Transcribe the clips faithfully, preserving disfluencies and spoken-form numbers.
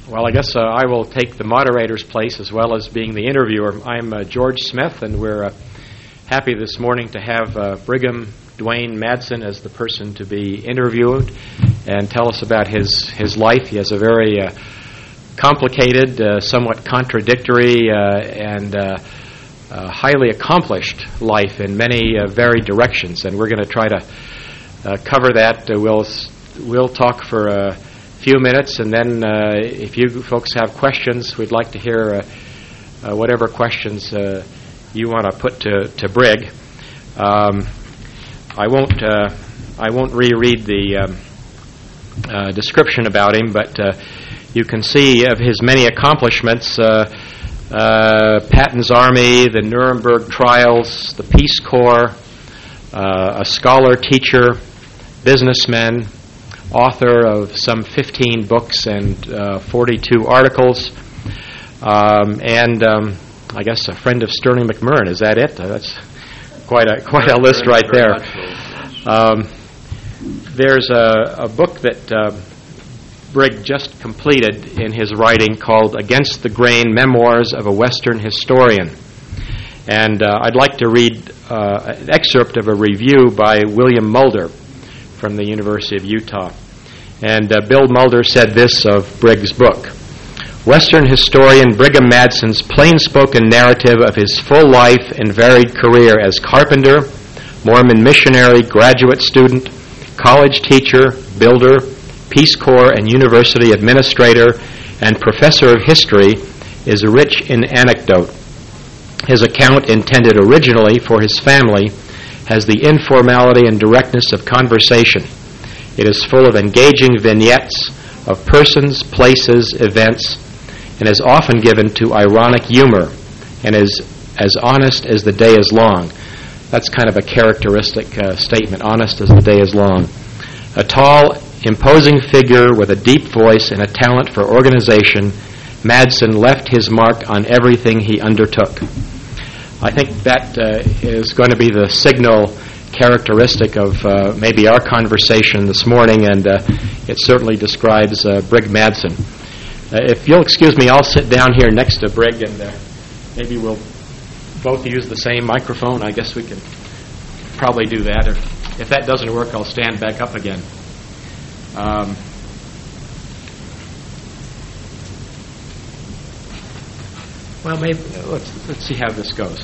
Well, I guess uh, I will take the moderator's place as well as being the interviewer. I'm uh, George Smith, and we're uh, happy this morning to have uh, Brigham Dwayne Madsen as the person to be interviewed and tell us about his, his life. He has a very uh, complicated, uh, somewhat contradictory, uh, and uh, uh, highly accomplished life in many uh, varied directions, and we're going to try to uh, cover that. Uh, we'll, we'll talk for a uh, few minutes, and then uh, if you folks have questions, we'd like to hear uh, uh, whatever questions uh, you want to put to to Brig. Um, I won't uh, I won't reread the um, uh, description about him, but uh, you can see of his many accomplishments: uh, uh, Patton's Army, the Nuremberg trials, the Peace Corps, uh, a scholar, teacher, businessman, author of some fifteen books and uh, forty-two articles, um, and um, I guess a friend of Sterling McMurrin. Is that it? Uh, that's quite a quite a list right there. Um, there's a, a book that uh, Brig just completed in his writing called "Against the Grain: Memoirs of a Western Historian," and uh, I'd like to read uh, an excerpt of a review by William Mulder from the University of Utah. And uh, Bill Mulder said this of Brig's book: Western historian Brigham Madsen's plain-spoken narrative of his full life and varied career as carpenter, Mormon missionary, graduate student, college teacher, builder, Peace Corps and university administrator, and professor of history is rich in anecdote. His account, intended originally for his family, has the informality and directness of conversation. It is full of engaging vignettes of persons, places, events, and is often given to ironic humor, and is as honest as the day is long. That's kind of a characteristic uh, statement, honest as the day is long. A tall, imposing figure with a deep voice and a talent for organization, Madsen left his mark on everything he undertook. I think that uh, is going to be the signal characteristic of uh, maybe our conversation this morning, and uh, it certainly describes uh, Brig Madsen. Uh, if you'll excuse me, I'll sit down here next to Brig, and uh, maybe we'll both use the same microphone. I guess we can probably do that. Or if that doesn't work, I'll stand back up again. Um, well, maybe uh, let's let's see how this goes.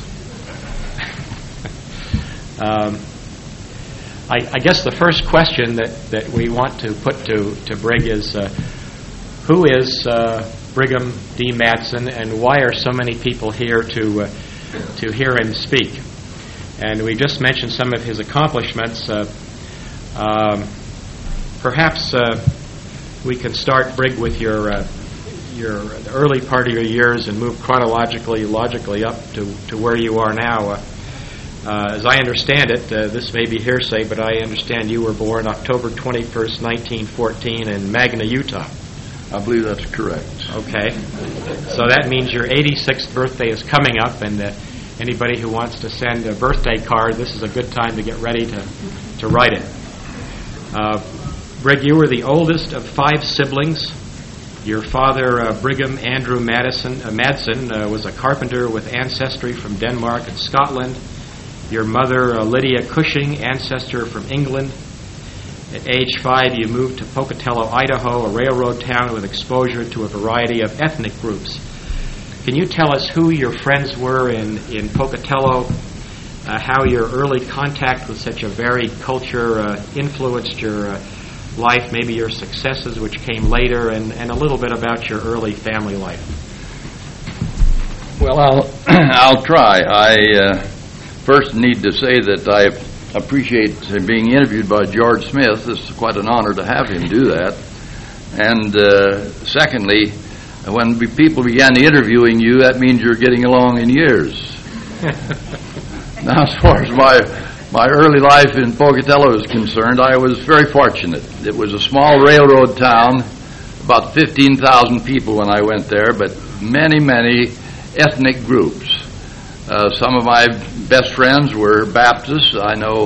um, I, I guess the first question that, that we want to put to, to Brig is, uh, who is uh, Brigham D. Madsen, and why are so many people here to uh, to hear him speak? And we just mentioned some of his accomplishments. Uh, um, perhaps uh, we can start, Brig, with your uh, your the early part of your years and move chronologically, logically up to, to where you are now. Uh, Uh, as I understand it, uh, this may be hearsay, but I understand you were born October twenty-first, nineteen fourteen in Magna, Utah. I believe that's correct. Okay. So that means your eighty-sixth birthday is coming up, and uh, anybody who wants to send a birthday card, this is a good time to get ready to, to write it. Uh, Brig, you were the oldest of five siblings. Your father, uh, Brigham Andrew Madison, uh, Madsen, uh, was a carpenter with ancestry from Denmark and Scotland. Your mother, uh, Lydia Cushing, ancestor from England. At age five, you moved to Pocatello, Idaho, a railroad town with exposure to a variety of ethnic groups. Can you tell us who your friends were in, in Pocatello, uh, how your early contact with such a varied culture uh, influenced your uh, life, maybe your successes which came later, and, and a little bit about your early family life? Well, I'll, I'll try. I... Uh First, need to say that I appreciate being interviewed by George Smith. It's quite an honor to have him do that. And uh, secondly, when people began interviewing you, that means you're getting along in years. Now, as far as my my early life in Pocatello is concerned, I was very fortunate. It was a small railroad town, about fifteen thousand people when I went there, but many, many ethnic groups. Uh, some of my best friends were Baptists. I know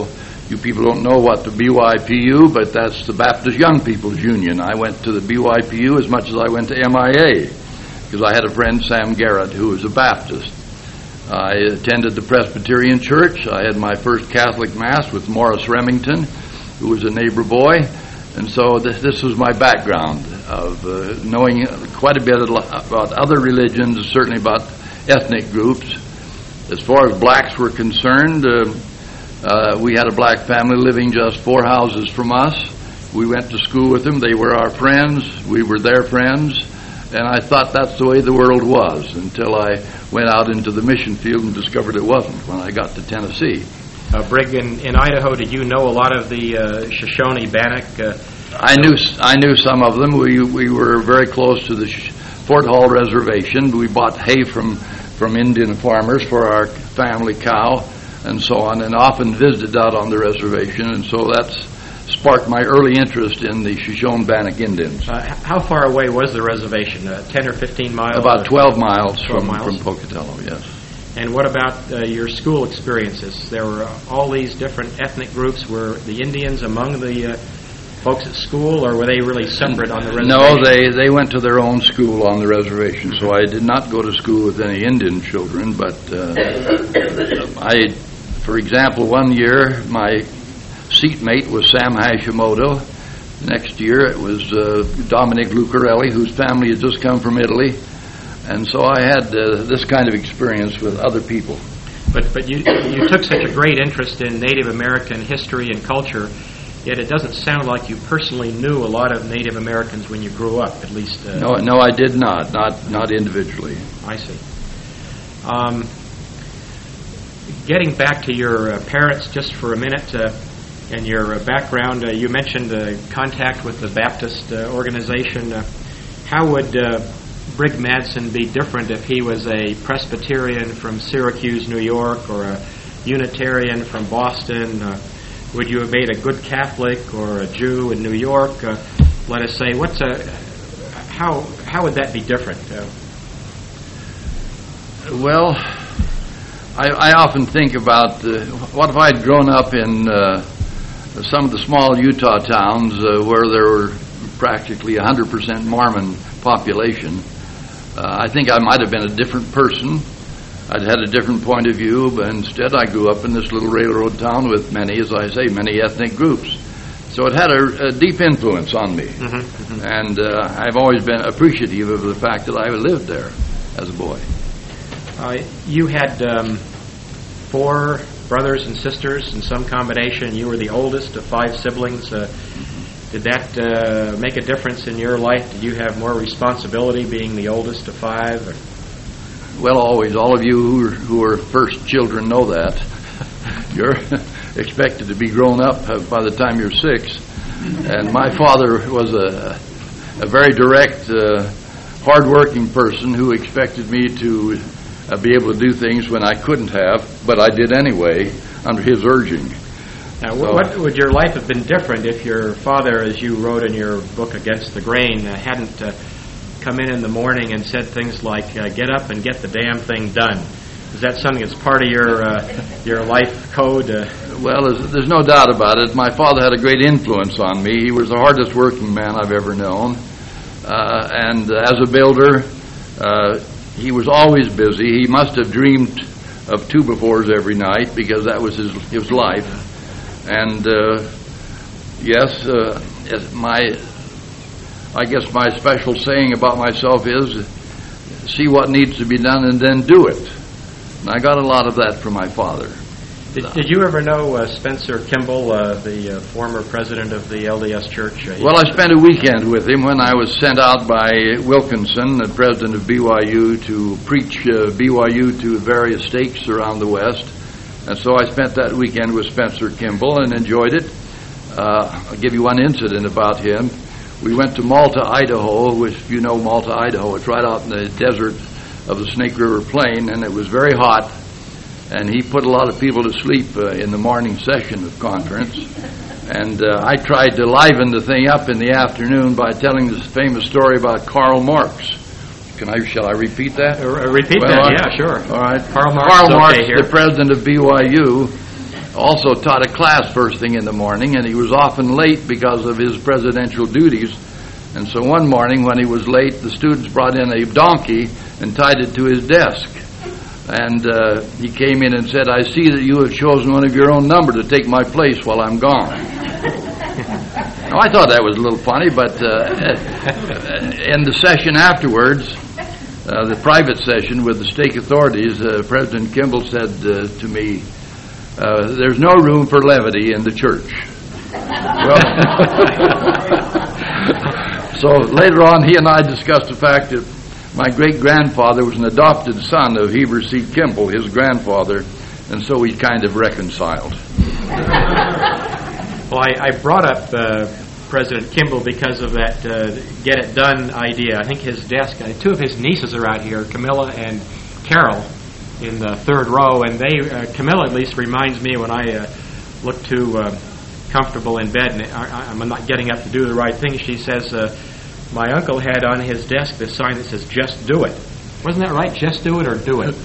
You people don't know what the B Y P U, but that's the Baptist Young People's Union. I went to the B Y P U as much as I went to M I A, because I had a friend, Sam Garrett, who was a Baptist. I attended the Presbyterian Church. I had my first Catholic Mass with Morris Remington, who was a neighbor boy. And so this, this was my background of uh, knowing quite a bit about other religions, certainly about ethnic groups. As far as blacks were concerned, uh, uh, we had a black family living just four houses from us. We went to school with them. They were our friends. We were their friends. And I thought that's the way the world was until I went out into the mission field and discovered it wasn't when I got to Tennessee. Uh, Brig, in, in Idaho, did you know a lot of the uh, Shoshone Bannock? Uh, I knew I knew some of them. We we were very close to the Fort Hall Reservation. We bought hay from, from Indian farmers for our family cow and so on, and often visited out on the reservation. And so that's sparked my early interest in the Shoshone Bannock Indians. Uh, how far away was the reservation? Uh, ten or fifteen miles? About twelve miles, twelve from, miles? from Pocatello, yes. And what about uh, your school experiences? There were uh, all these different ethnic groups. Were the Indians among the uh, folks at school, or were they really separate on the reservation? No, they, they went to their own school on the reservation, so I did not go to school with any Indian children, but uh, I, for example, one year my seatmate was Sam Hashimoto. Next year it was uh, Dominic Lucarelli, whose family had just come from Italy. And so I had uh, this kind of experience with other people. But but you you took such a great interest in Native American history and culture, yet it doesn't sound like you personally knew a lot of Native Americans when you grew up, at least. Uh, no, no, I did not, not not individually. I see. Um, getting back to your uh, parents just for a minute, uh, and your uh, background, uh, you mentioned uh, contact with the Baptist uh, organization. Uh, how would uh, Brig Madsen be different if he was a Presbyterian from Syracuse, New York, or a Unitarian from Boston? Uh, would you have made a good Catholic or a Jew in New York? Uh, let us say, what's a how how would that be different? Uh, well, I, I often think about uh, what if I'd grown up in uh, some of the small Utah towns uh, where there were practically one hundred percent Mormon population. Uh, I think I might have been a different person. I'd had a different point of view, but instead I grew up in this little railroad town with many, as I say, many ethnic groups. So it had a, a deep influence on me. Mm-hmm, mm-hmm. And uh, I've always been appreciative of the fact that I lived there as a boy. Uh, you had um, four brothers and sisters in some combination. You were the oldest of five siblings. Uh, Did that uh, make a difference in your life? Did you have more responsibility being the oldest of five? Or? Well, always. All of you who are, who are first children know that. You're expected to be grown up by the time you're six. And my father was a, a very direct, uh, hard-working person who expected me to uh, be able to do things when I couldn't have, but I did anyway, under his urging. Now, so, what would your life have been different if your father, as you wrote in your book Against the Grain, uh, hadn't uh, come in in the morning and said things like, uh, get up and get the damn thing done? Is that something that's part of your uh, your life code? Uh? Well, there's, there's no doubt about it. My father had a great influence on me. He was the hardest working man I've ever known. Uh, and uh, as a builder, uh, he was always busy. He must have dreamed of two-by-fours every night because that was his, his life. And uh, yes, uh, my I guess my special saying about myself is, see what needs to be done and then do it. And I got a lot of that from my father. Did, did you ever know uh, Spencer Kimball, uh, the uh, former president of the L D S Church? Uh, well, I spent a weekend with him when I was sent out by Wilkinson, the president of B Y U, to preach uh, B Y U to various states around the West. And so I spent that weekend with Spencer Kimball and enjoyed it. Uh, I'll give you one incident about him. We went to Malta, Idaho, which, if you know Malta, Idaho, it's right out in the desert of the Snake River Plain, and it was very hot. And he put a lot of people to sleep uh, in the morning session of conference. And uh, I tried to liven the thing up in the afternoon by telling this famous story about Karl Marx. Can I? Shall I repeat that? Uh, repeat well, that, I, yeah, sure. All right. Karl Marx, Karl Marx, okay the president of B Y U, also taught a class first thing in the morning, and he was often late because of his presidential duties. And so one morning when he was late, the students brought in a donkey and tied it to his desk. And uh, he came in and said, "I see that you have chosen one of your own number to take my place while I'm gone." Now, I thought that was a little funny, but uh, in the session afterwards, uh, the private session with the stake authorities, uh, President Kimball said uh, to me, uh, "There's no room for levity in the church." Well, so later on, he and I discussed the fact that my great-grandfather was an adopted son of Heber C. Kimball, his grandfather, and so we kind of reconciled. Well, I, I brought up uh, President Kimball because of that uh, get-it-done idea. I think his desk, uh, two of his nieces are out here, Camilla and Carol, in the third row, and they, uh, Camilla at least reminds me when I uh, look too uh, comfortable in bed and I, I'm not getting up to do the right thing, she says, uh, my uncle had on his desk this sign that says, "Just do it." Wasn't that right? Just do it or do it?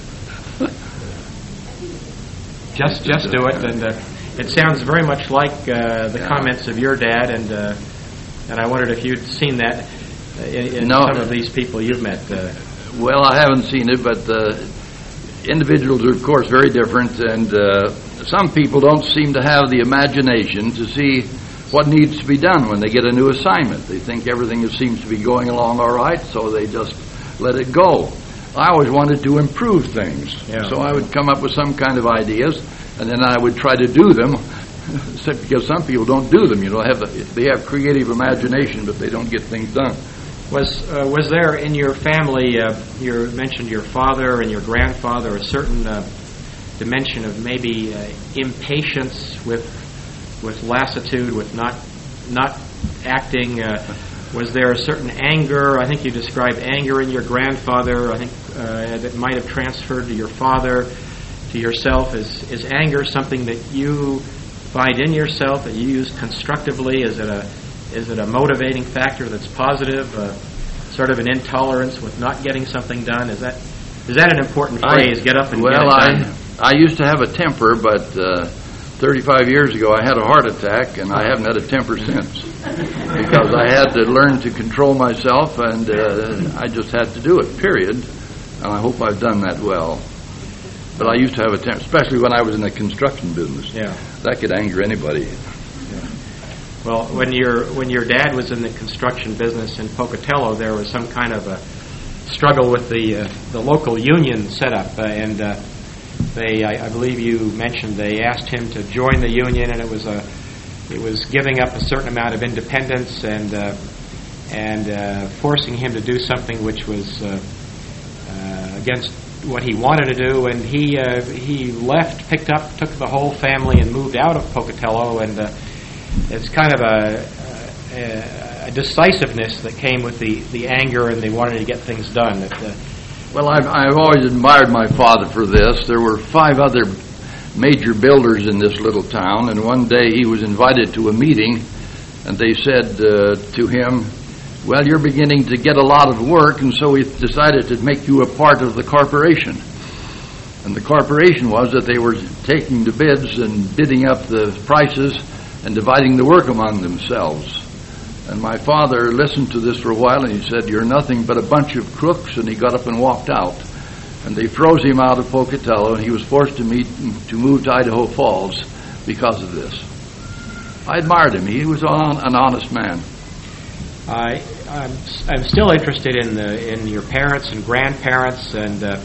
just just do it. And uh, it sounds very much like uh, the yeah. comments of your dad, and uh, and I wondered if you'd seen that in, in no. some of these people you've met. Uh, well, I haven't seen it, but uh, individuals are, of course, very different, and uh, some people don't seem to have the imagination to see what needs to be done when they get a new assignment. They think everything seems to be going along all right, so they just let it go. I always wanted to improve things, yeah. so I would come up with some kind of ideas, and then I would try to do them, because some people don't do them. You know, have the, they have creative imagination, but they don't get things done. Was uh, was there in your family, uh, you mentioned your father and your grandfather, a certain uh, dimension of maybe uh, impatience with with lassitude, with not not acting? Uh, was there a certain anger? I think you described anger in your grandfather. I think uh, that might have transferred to your father, to yourself. Is is anger something that you find in yourself that you use constructively? Is it a is it a motivating factor that's positive? Uh, sort of an intolerance with not getting something done? Is that is that an important phrase? I, get up and well, get it done. I I used to have a temper, but. Uh, thirty-five years ago, I had a heart attack, and I haven't had a temper since because I had to learn to control myself, and uh, I just had to do it, period. And I hope I've done that well. But I used to have a temper, especially when I was in the construction business. Yeah, that could anger anybody. Yeah. Well, when your when your dad was in the construction business in Pocatello, there was some kind of a struggle with the uh, the local union setup, uh, and. Uh, They, I, I believe you mentioned, they asked him to join the union, and it was a, it was giving up a certain amount of independence and uh, and uh, forcing him to do something which was uh, uh, against what he wanted to do. And he uh, he left, picked up, took the whole family, and moved out of Pocatello. And uh, it's kind of a, a, a decisiveness that came with the, the anger, and they wanted to get things done. That, uh, Well, I've, I've always admired my father for this. There were five other major builders in this little town, and one day he was invited to a meeting, and they said uh, to him, "Well, you're beginning to get a lot of work, and so we decided to make you a part of the corporation." And the corporation was that they were taking the bids and bidding up the prices and dividing the work among themselves. And my father listened to this for a while, and he said, "You're nothing but a bunch of crooks," and he got up and walked out. And they froze him out of Pocatello, and he was forced to meet to move to Idaho Falls because of this. I admired him. He was an honest man. I, I'm, I'm still interested in the in your parents and grandparents and uh,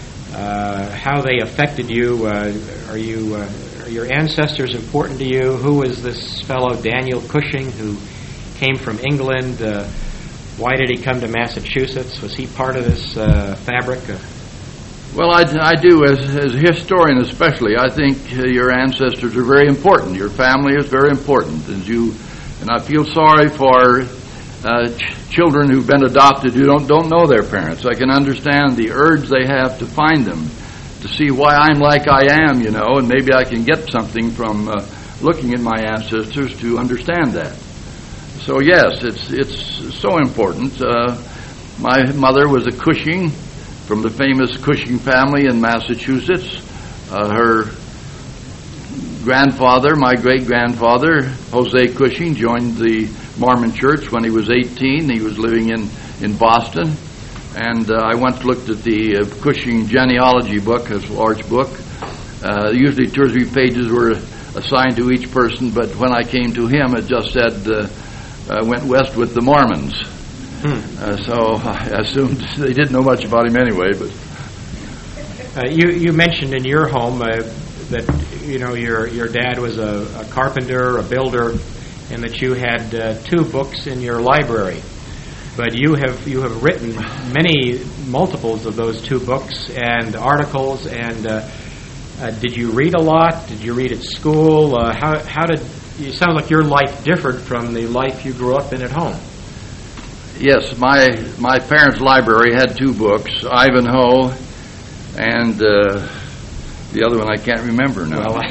uh, how they affected you. Uh, are you uh, are your ancestors important to you? Who was this fellow Daniel Cushing who came from England? Uh, why did he come to Massachusetts? Was he part of this uh, fabric? Uh, well, I, I do. As, as a historian especially, I think uh, your ancestors are very important. Your family is very important. And, you, and I feel sorry for uh, ch- children who've been adopted who don't, don't know their parents. I can understand the urge they have to find them, to see why I'm like I am, you know, and maybe I can get something from uh, looking at my ancestors to understand that. So yes, it's it's so important. Uh, my mother was a Cushing from the famous Cushing family in Massachusetts. Uh, her grandfather, my great-grandfather, Jose Cushing, joined the Mormon Church when he was eighteen. He was living in, in Boston. And uh, I once looked at the uh, Cushing genealogy book, this large book. Uh, usually two or three pages were assigned to each person, but when I came to him, it just said, uh, uh, went west with the Mormons. Hmm. Uh, so I assumed they didn't know much about him anyway. But uh, you you mentioned in your home uh, that you know your your dad was a, a carpenter, a builder, and that you had uh, two books in your library. But you have you have written many multiples of those two books and articles. And uh, uh, did you read a lot? Did you read at school? Uh, how how did you sound like your life differed from the life you grew up in at home? Yes, my my parents' library had two books, Ivanhoe, and uh, the other one I can't remember now. Well,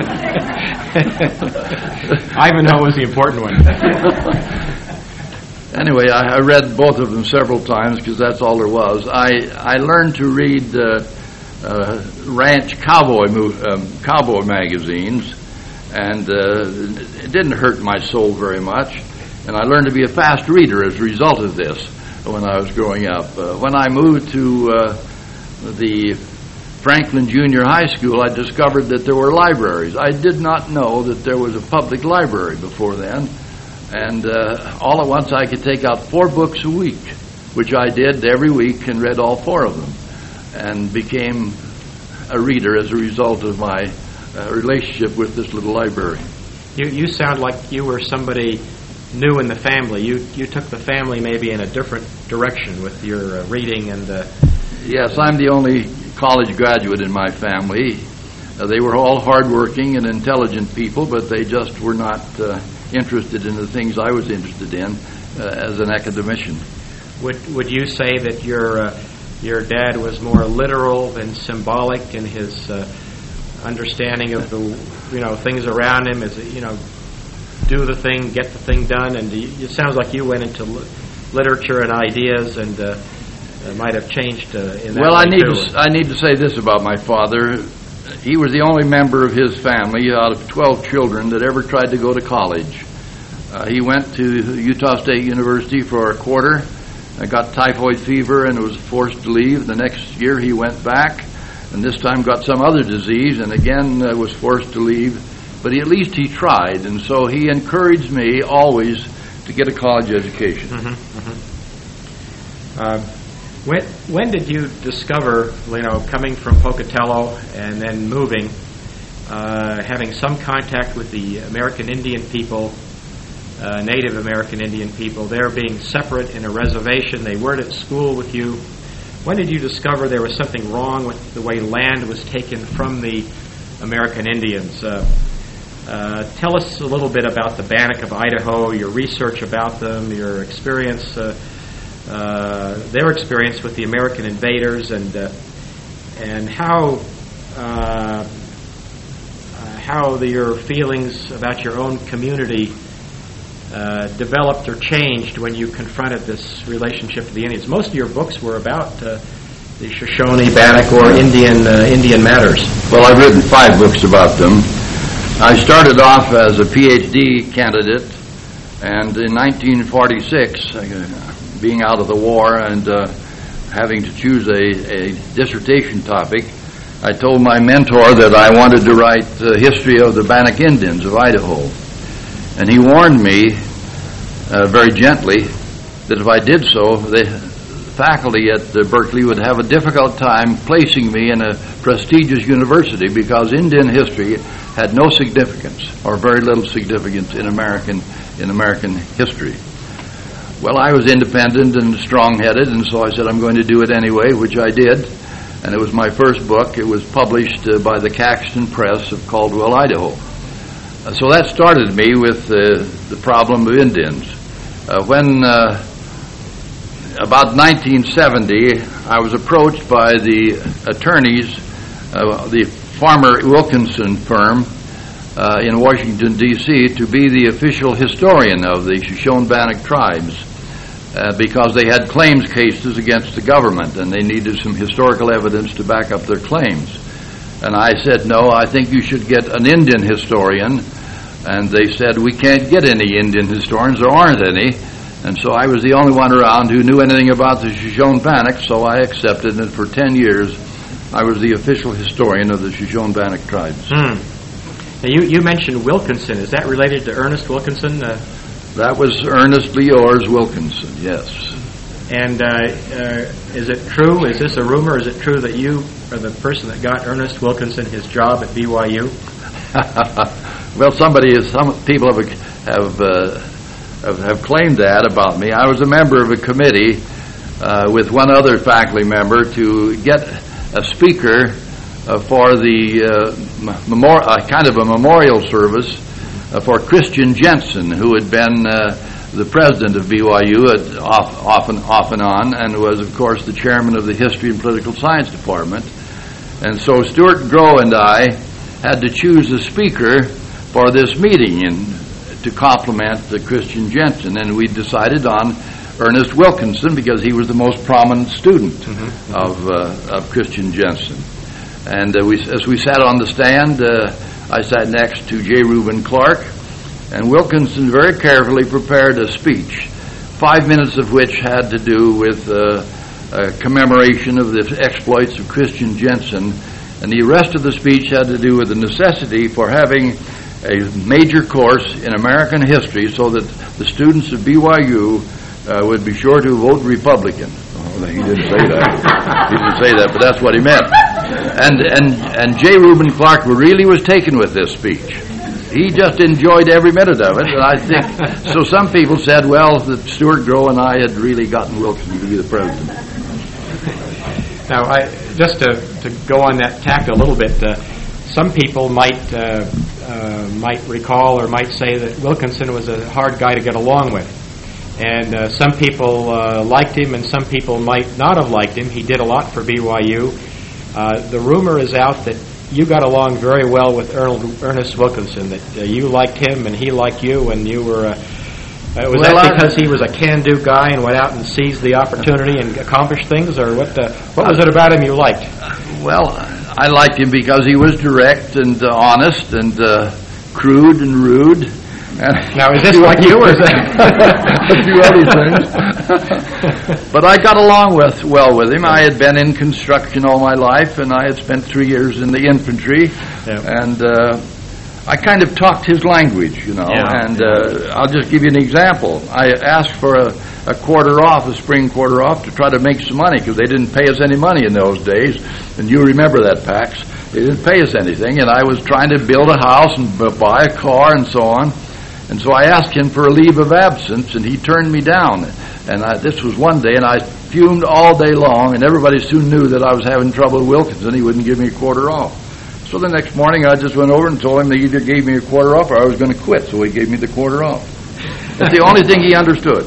Ivanhoe was the important one. Anyway, I, I read both of them several times because that's all there was. I I learned to read uh, uh, ranch cowboy mo- um, cowboy magazines, and uh, it didn't hurt my soul very much. And I learned to be a fast reader as a result of this when I was growing up. Uh, when I moved to uh, the Franklin Junior High School, I discovered that there were libraries. I did not know that there was a public library before then. And uh, all at once I could take out four books a week, which I did every week and read all four of them, and became a reader as a result of my uh, relationship with this little library. You you sound like you were somebody new in the family. You you took the family maybe in a different direction with your uh, reading and. Uh, yes, I'm the only college graduate in my family. Uh, they were all hardworking and intelligent people, but they just were not uh, interested in the things I was interested in uh, as an academician. Would would you say that your uh, your dad was more literal than symbolic in his uh, understanding of the you know things around him? As you know, do the thing, get the thing done, and you, it sounds like you went into li- literature and ideas, and uh, uh, might have changed uh, in that well, way I need too. to I need to say this about my father. He was the only member of his family out of twelve children that ever tried to go to college. Uh, he went to Utah State University for a quarter, uh, got typhoid fever, and was forced to leave. The next year he went back, and this time got some other disease, and again uh, was forced to leave. But he, at least he tried, and so he encouraged me always to get a college education. Mm-hmm, mm-hmm. Uh, When when did you discover, you know, coming from Pocatello and then moving, uh, having some contact with the American Indian people, uh, Native American Indian people, they're being separate in a reservation, they weren't at school with you. When did you discover there was something wrong with the way land was taken from the American Indians? Uh, uh, tell us a little bit about the Bannock of Idaho, your research about them, your experience uh, Uh, their experience with the American invaders, and uh, and how uh, uh, how the, your feelings about your own community uh, developed or changed when you confronted this relationship to the Indians. Most of your books were about uh, the Shoshone, Bannock, or Indian uh, Indian matters. Well, I've written five books about them. I started off as a P H D candidate, and in nineteen forty-six. I, being out of the war and uh, having to choose a, a dissertation topic, I told my mentor that I wanted to write the history of the Bannock Indians of Idaho. And he warned me uh, very gently that if I did so, the faculty at uh, Berkeley would have a difficult time placing me in a prestigious university because Indian history had no significance, or very little significance, in American in American history. Well, I was independent and strong-headed, and so I said, I'm going to do it anyway, which I did. And it was my first book. It was published uh, by the Caxton Press of Caldwell, Idaho. Uh, so that started me with uh, the problem of Indians. Uh, when, uh, about nineteen seventy, I was approached by the attorneys, uh, the Farmer Wilkinson firm, Uh, in Washington, D C, to be the official historian of the Shoshone-Bannock tribes uh, because they had claims cases against the government and they needed some historical evidence to back up their claims. And I said, no, I think you should get an Indian historian. And they said, we can't get any Indian historians. There aren't any. And so I was the only one around who knew anything about the Shoshone-Bannock, so I accepted, and for ten years I was the official historian of the Shoshone-Bannock tribes. Hmm. Now you, you mentioned Wilkinson. Is that related to Ernest Wilkinson? Uh, that was Ernest Leors Wilkinson, yes. And uh, uh, is it true, is this a rumor, is it true that you are the person that got Ernest Wilkinson his job at B Y U? Well, somebody, is, some people have have, uh, have have claimed that about me. I was a member of a committee uh, with one other faculty member to get a speaker uh, for the uh, memor- uh, kind of a memorial service uh, for Christian Jensen, who had been uh, the president of B Y U at, off, off, and, off and on, and was, of course, the chairman of the History and Political Science Department. And so Stuart Grow and I had to choose a speaker for this meeting and to compliment the Christian Jensen, and we decided on Ernest Wilkinson because he was the most prominent student mm-hmm. of uh, of Christian Jensen. And uh, we, as we sat on the stand, uh, I sat next to J. Reuben Clark, and Wilkinson very carefully prepared a speech, five minutes of which had to do with uh, a commemoration of the exploits of Christian Jensen, and the rest of the speech had to do with the necessity for having a major course in American history so that the students of B Y U uh, would be sure to vote Republican. Oh, he didn't say that. He didn't say that, but that's what he meant. And and and J. Reuben Clark really was taken with this speech. He just enjoyed every minute of it, and I think so. Some people said, well, that Stuart Grow and I had really gotten Wilkinson to be the president. Now, I, just to, to go on that tack a little bit, uh, some people might uh, uh, might recall or might say that Wilkinson was a hard guy to get along with. And uh, some people uh, liked him and some people might not have liked him. He did a lot for B Y U. Uh, the rumor is out that you got along very well with Ernest Wilkinson, that uh, you liked him and he liked you, and you were... Uh, Uh, was well, that because he was a can-do guy and went out and seized the opportunity and accomplished things, or what? Uh, what was it about him you liked? Well, I liked him because he was direct and uh, honest and uh, crude and rude. And now, is this like you, or is that a few other things? But I got along with well with him. I had been in construction all my life, and I had spent three years in the infantry, yeah. and. Uh, I kind of talked his language, you know, yeah, and uh, I'll just give you an example. I asked for a, a quarter off, a spring quarter off, to try to make some money because they didn't pay us any money in those days, and you remember that, Pax. They didn't pay us anything, and I was trying to build a house and b- buy a car and so on, and so I asked him for a leave of absence, and he turned me down. And I, this was one day, and I fumed all day long, and everybody soon knew that I was having trouble with Wilkinson. He wouldn't give me a quarter off. So the next morning I just went over and told him they either gave me a quarter off or I was going to quit, so he gave me the quarter off. That's the only thing he understood.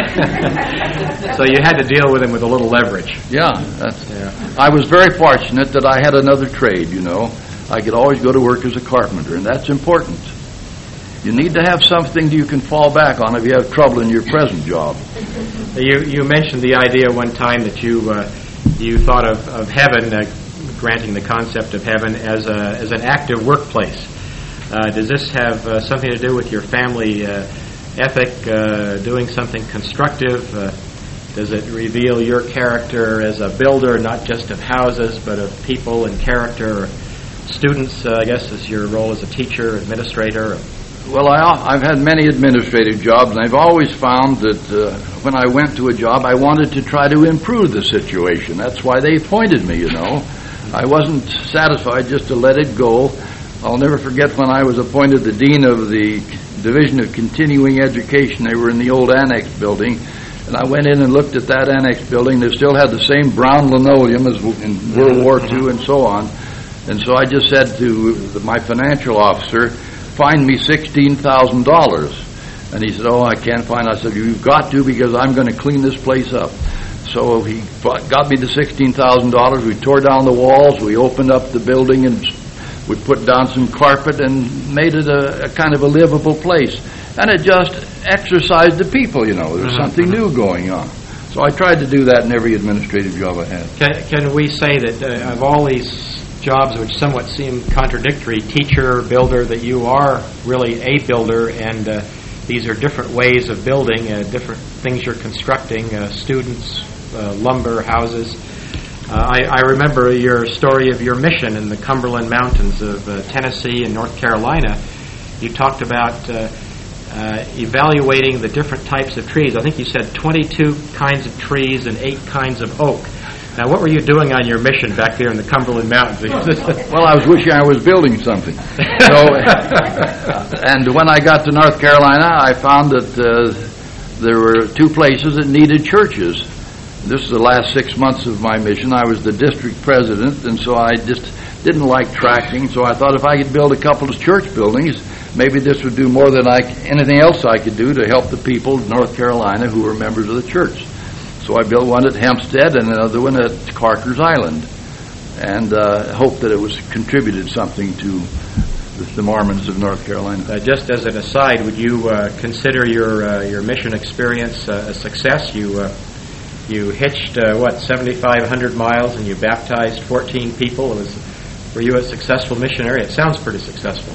So you had to deal with him with a little leverage. Yeah, that's, yeah. I was very fortunate that I had another trade, you know. I could always go to work as a carpenter, and that's important. You need to have something you can fall back on if you have trouble in your present job. You you mentioned the idea one time that you uh, you thought of, of heaven, uh, granting the concept of heaven as a as an active workplace. Uh, does this have uh, something to do with your family uh, ethic, uh, doing something constructive? Uh, does it reveal your character as a builder, not just of houses, but of people and character? Students, uh, I guess, is your role as a teacher, administrator? Well, I, I've had many administrative jobs, and I've always found that uh, when I went to a job, I wanted to try to improve the situation. That's why they appointed me, you know. I wasn't satisfied just to let it go. I'll never forget when I was appointed the dean of the Division of Continuing Education. They were in the old annex building, and I went in and looked at that annex building. They still had the same brown linoleum as in World War Two and so on. And so I just said to the, my financial officer, find me sixteen thousand dollars. And he said, oh, I can't find it. I said, you've got to, because I'm going to clean this place up. So he got me the sixteen thousand dollars. We tore down the walls. We opened up the building and we put down some carpet and made it a, a kind of a livable place. And it just exercised the people, you know. There was something new going on. So I tried to do that in every administrative job I had. Can, can we say that uh, of all these jobs which somewhat seem contradictory, teacher, builder, that you are really a builder, and uh, these are different ways of building, uh, different things you're constructing, uh, students, uh, lumber, houses. Uh, I, I remember your story of your mission in the Cumberland Mountains of uh, Tennessee and North Carolina. You talked about uh, uh, evaluating the different types of trees. I think you said twenty-two kinds of trees and eight kinds of oak. Now, what were you doing on your mission back there in the Cumberland Mountains? Well, I was wishing I was building something. So, and when I got to North Carolina, I found that uh, there were two places that needed churches. This is the last six months of my mission. I was the district president, and so I just didn't like tracting. So I thought if I could build a couple of church buildings, maybe this would do more than I, anything else I could do to help the people of North Carolina who were members of the church. So I built one at Hempstead and another one at Carter's Island, and uh, hoped that it was contributed something to the, the Mormons of North Carolina. Uh, just as an aside, would you uh, consider your uh, your mission experience uh, a success? You uh, you hitched uh, what seventy-five hundred miles and you baptized fourteen people. It was were you a successful missionary? It sounds pretty successful.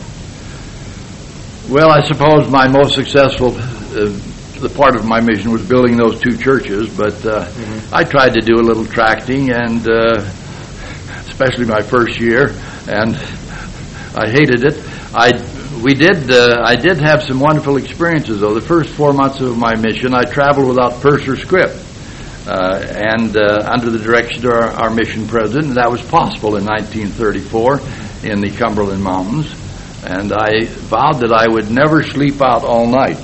Well, I suppose my most successful. Uh, The part of my mission was building those two churches, but uh, mm-hmm. I tried to do a little tracting, and uh, especially my first year, and I hated it. I we did uh, I did have some wonderful experiences though. The first four months of my mission, I traveled without purse or scrip, uh, and uh, under the direction of our, our mission president. And that was possible in nineteen thirty-four in the Cumberland Mountains, and I vowed that I would never sleep out all night.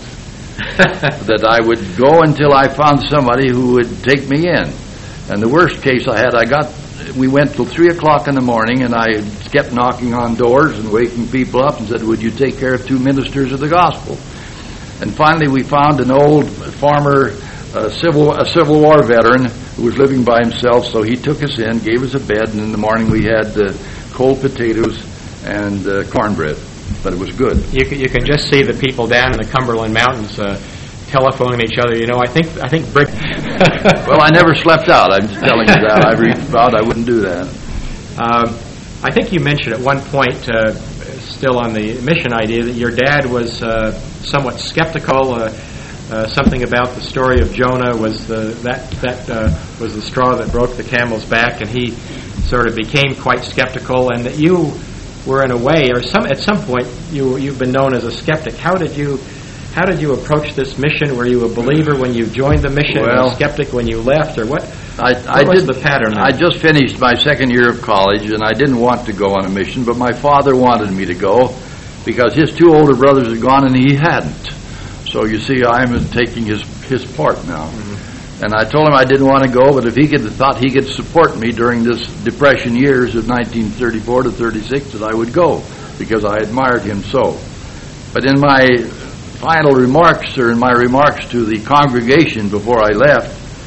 That I would go until I found somebody who would take me in. And the worst case I had, I got, we went till three o'clock in the morning, and I kept knocking on doors and waking people up and said, would you take care of two ministers of the gospel? And finally we found an old farmer, a civil, a Civil War veteran who was living by himself, so he took us in, gave us a bed, and in the morning we had uh, cold potatoes and uh, cornbread. But it was good. You can, you can just see the people down in the Cumberland Mountains uh, telephoning each other. You know, I think I think Brick. Well, I never slept out. I'm just telling you that. I vowed I wouldn't do that. Um, I think you mentioned at one point, uh, still on the mission idea, that your dad was uh, somewhat skeptical. Uh, uh, something about the story of Jonah was the that that uh, was the straw that broke the camel's back, and he sort of became quite skeptical, and that you were in a way, or some at some point, you you've been known as a skeptic. How did you how did you approach this mission? Were you a believer when you joined the mission, well, or a skeptic when you left, or what? I, what I was did, the pattern? I just finished my second year of college, and I didn't want to go on a mission, but my father wanted me to go because his two older brothers had gone and he hadn't. So you see, I'm taking his his part now. Mm-hmm. And I told him I didn't want to go, but if he could thought he could support me during this depression years of nineteen thirty-four to thirty-six, that I would go, because I admired him so. But in my final remarks, or in my remarks to the congregation before I left,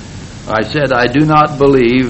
I said, I do not believe,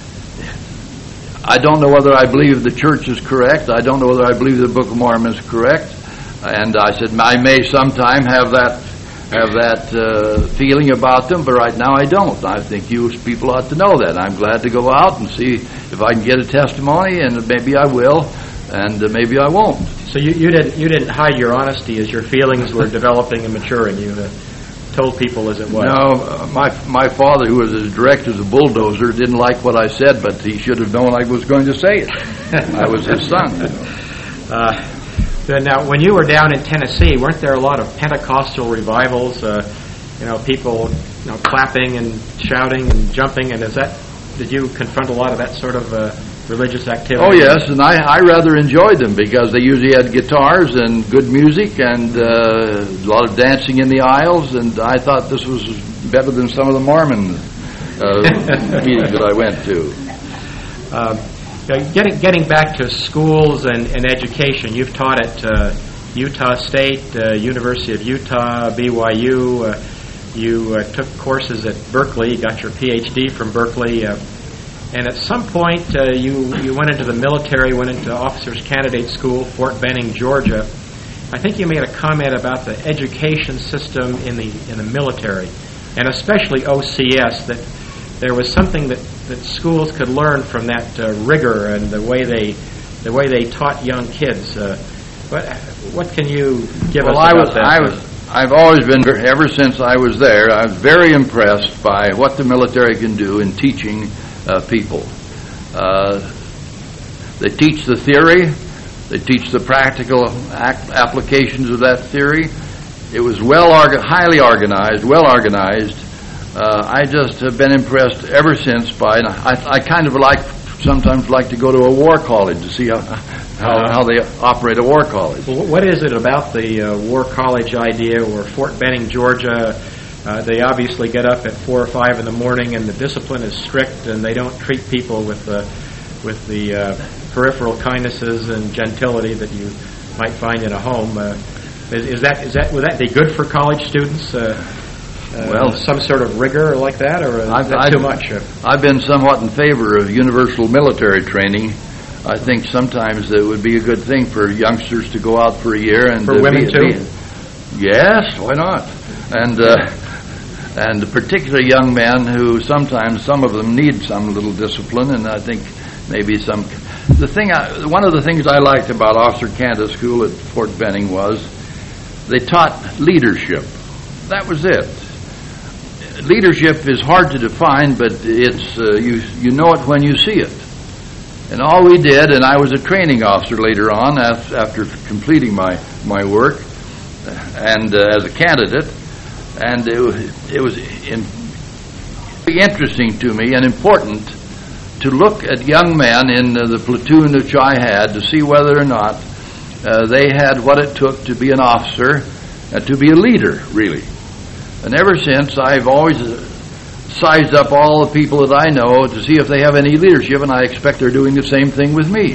I don't know whether I believe the church is correct, I don't know whether I believe the Book of Mormon is correct, and I said, I may sometime have that have that uh, feeling about them, but right now I don't. I think you people ought to know that. I'm glad to go out and see if I can get a testimony, and maybe I will, and uh, maybe I won't. So you, you didn't you didn't hide your honesty as your feelings were developing and maturing. You uh, told people as it was. No, uh, my my father, who was as direct as a bulldozer, didn't like what I said, but he should have known I was going to say it. I was his son. Uh, Now, when you were down in Tennessee, weren't there a lot of Pentecostal revivals? Uh, you know, people, you know, clapping and shouting and jumping. And is that? Did you confront a lot of that sort of uh, religious activity? Oh yes, and I, I rather enjoyed them because they usually had guitars and good music and uh, a lot of dancing in the aisles. And I thought this was better than some of the Mormon uh, meetings that I went to. Uh, Uh, getting getting back to schools and, and education, you've taught at uh, Utah State, uh, University of Utah, B Y U. Uh, you uh, took courses at Berkeley, got your P H D from Berkeley, uh, and at some point uh, you you went into the military, went into Officers Candidate School, Fort Benning, Georgia. I think you made a comment about the education system in the in the military, and especially O C S, that there was something that, that schools could learn from that uh, rigor and the way they the way they taught young kids. Uh, what what can you give well, us I about was, that? I was, I've always been, ever since I was there, I was very impressed by what the military can do in teaching uh, people. Uh, they teach the theory, they teach the practical ac- applications of that theory. It was well, orga- highly organized, well organized. Uh, I just have been impressed ever since by, and I, I kind of like, sometimes like to go to a war college to see how how, how they operate a war college. Well, what is it about the uh, war college idea, or Fort Benning, Georgia? Uh, they obviously get up at four or five in the morning, and the discipline is strict, and they don't treat people with the with the uh, peripheral kindnesses and gentility that you might find in a home. Uh, is, is that is that would that be good for college students? Uh, Uh, well, some sort of rigor like that, or is I've, that I've, too much? I've been somewhat in favor of universal military training. I think sometimes it would be a good thing for youngsters to go out for a year and for uh, women be, too. Be, yes, why not? And uh, and particularly young men who sometimes some of them need some little discipline, and I think maybe some. The thing, I, one of the things I liked about Officer Candidate School at Fort Benning was they taught leadership. That was it. Leadership is hard to define, but it's uh, you you know it when you see it. And all we did, and I was a training officer later on after, after completing my, my work, and uh, as a candidate, and it was, it was in, interesting to me and important to look at young men in uh, the platoon which I had to see whether or not uh, they had what it took to be an officer, uh, to be a leader, really. And ever since, I've always sized up all the people that I know to see if they have any leadership, and I expect they're doing the same thing with me.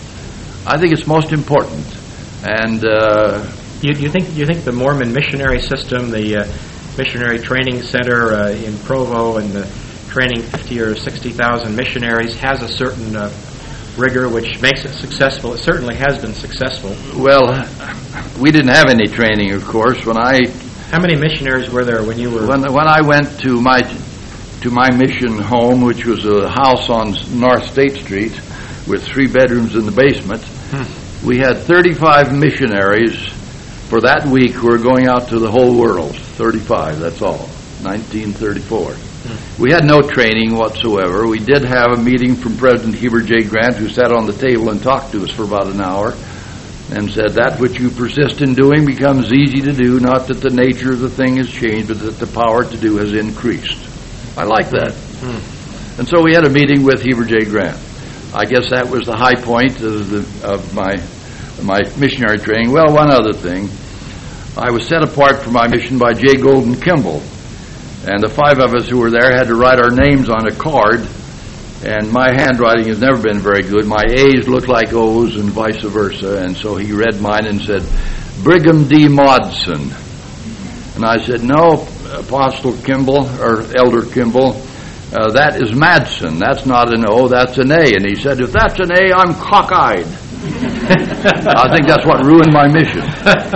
I think it's most important. And uh, you, you think you think the Mormon missionary system, the uh, missionary training center uh, in Provo, and the training fifty or sixty thousand missionaries has a certain uh, rigor which makes it successful? It certainly has been successful. Well, we didn't have any training, of course. When I How many missionaries were there when you were... When, when I went to my to my mission home, which was a house on North State Street with three bedrooms in the basement, hmm. we had thirty-five missionaries for that week who were going out to the whole world. thirty-five, that's all. nineteen thirty-four. Hmm. We had no training whatsoever. We did have a meeting from President Heber J. Grant, who sat on the table and talked to us for about an hour, and said, that which you persist in doing becomes easy to do, not that the nature of the thing has changed, but that the power to do has increased. I like that. Mm-hmm. And so we had a meeting with Heber J. Grant. I guess that was the high point of, the, of my, my missionary training. Well, one other thing. I was set apart for my mission by J. Golden Kimball, and the five of us who were there had to write our names on a card. And my handwriting has never been very good. My A's look like O's and vice versa. And so he read mine and said, Brigham D. Maudson. And I said, no, Apostle Kimball, or Elder Kimball, uh, that is Madsen. That's not an O, that's an A. And he said, if that's an A, I'm cockeyed. I think that's what ruined my mission.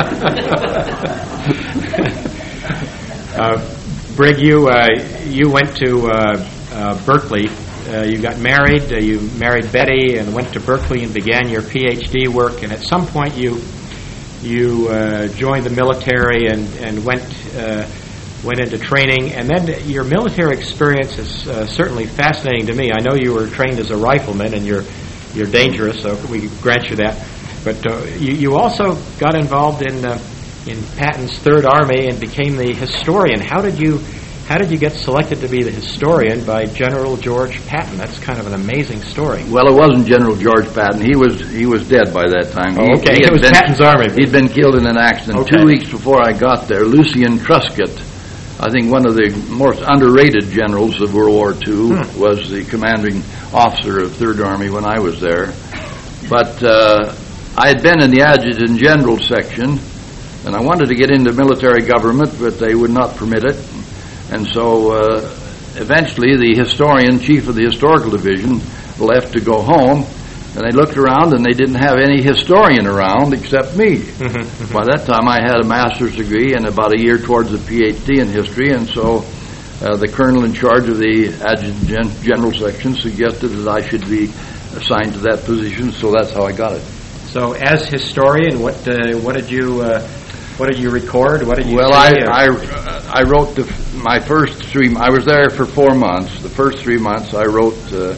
uh, Brig, you, uh, you went to uh, uh, Berkeley. Uh, you got married, uh, you married Betty and went to Berkeley and began your P H D work, and at some point you you uh, joined the military and, and went uh, went into training, and then your military experience is uh, certainly fascinating to me. I know you were trained as a rifleman, and you're you're dangerous, so we grant you that, but uh, you, you also got involved in uh, in Patton's Third Army and became the historian. How did you How did you get selected to be the historian by General George Patton? That's kind of an amazing story. Well, it wasn't General George Patton. He was he was dead by that time. Oh, okay, he, he it was been, Patton's army. He'd been killed in an accident. Okay. Two weeks before I got there, Lucien Truscott, I think one of the most underrated generals of World War Two, hmm. was the commanding officer of Third Army when I was there. But uh, I had been in the adjutant general section, and I wanted to get into military government, but they would not permit it. And so uh, eventually the historian, chief of the historical division, left to go home, and they looked around and they didn't have any historian around except me. By that time I had a master's degree and about a year towards a P H D in history, and so uh, the colonel in charge of the adjutant gen- general section suggested that I should be assigned to that position, so that's how I got it. So, as historian, what uh, what did you uh, what did you record? What did you well, say? I, I I wrote the, my first three. I was there for four months. The first three months, I wrote uh,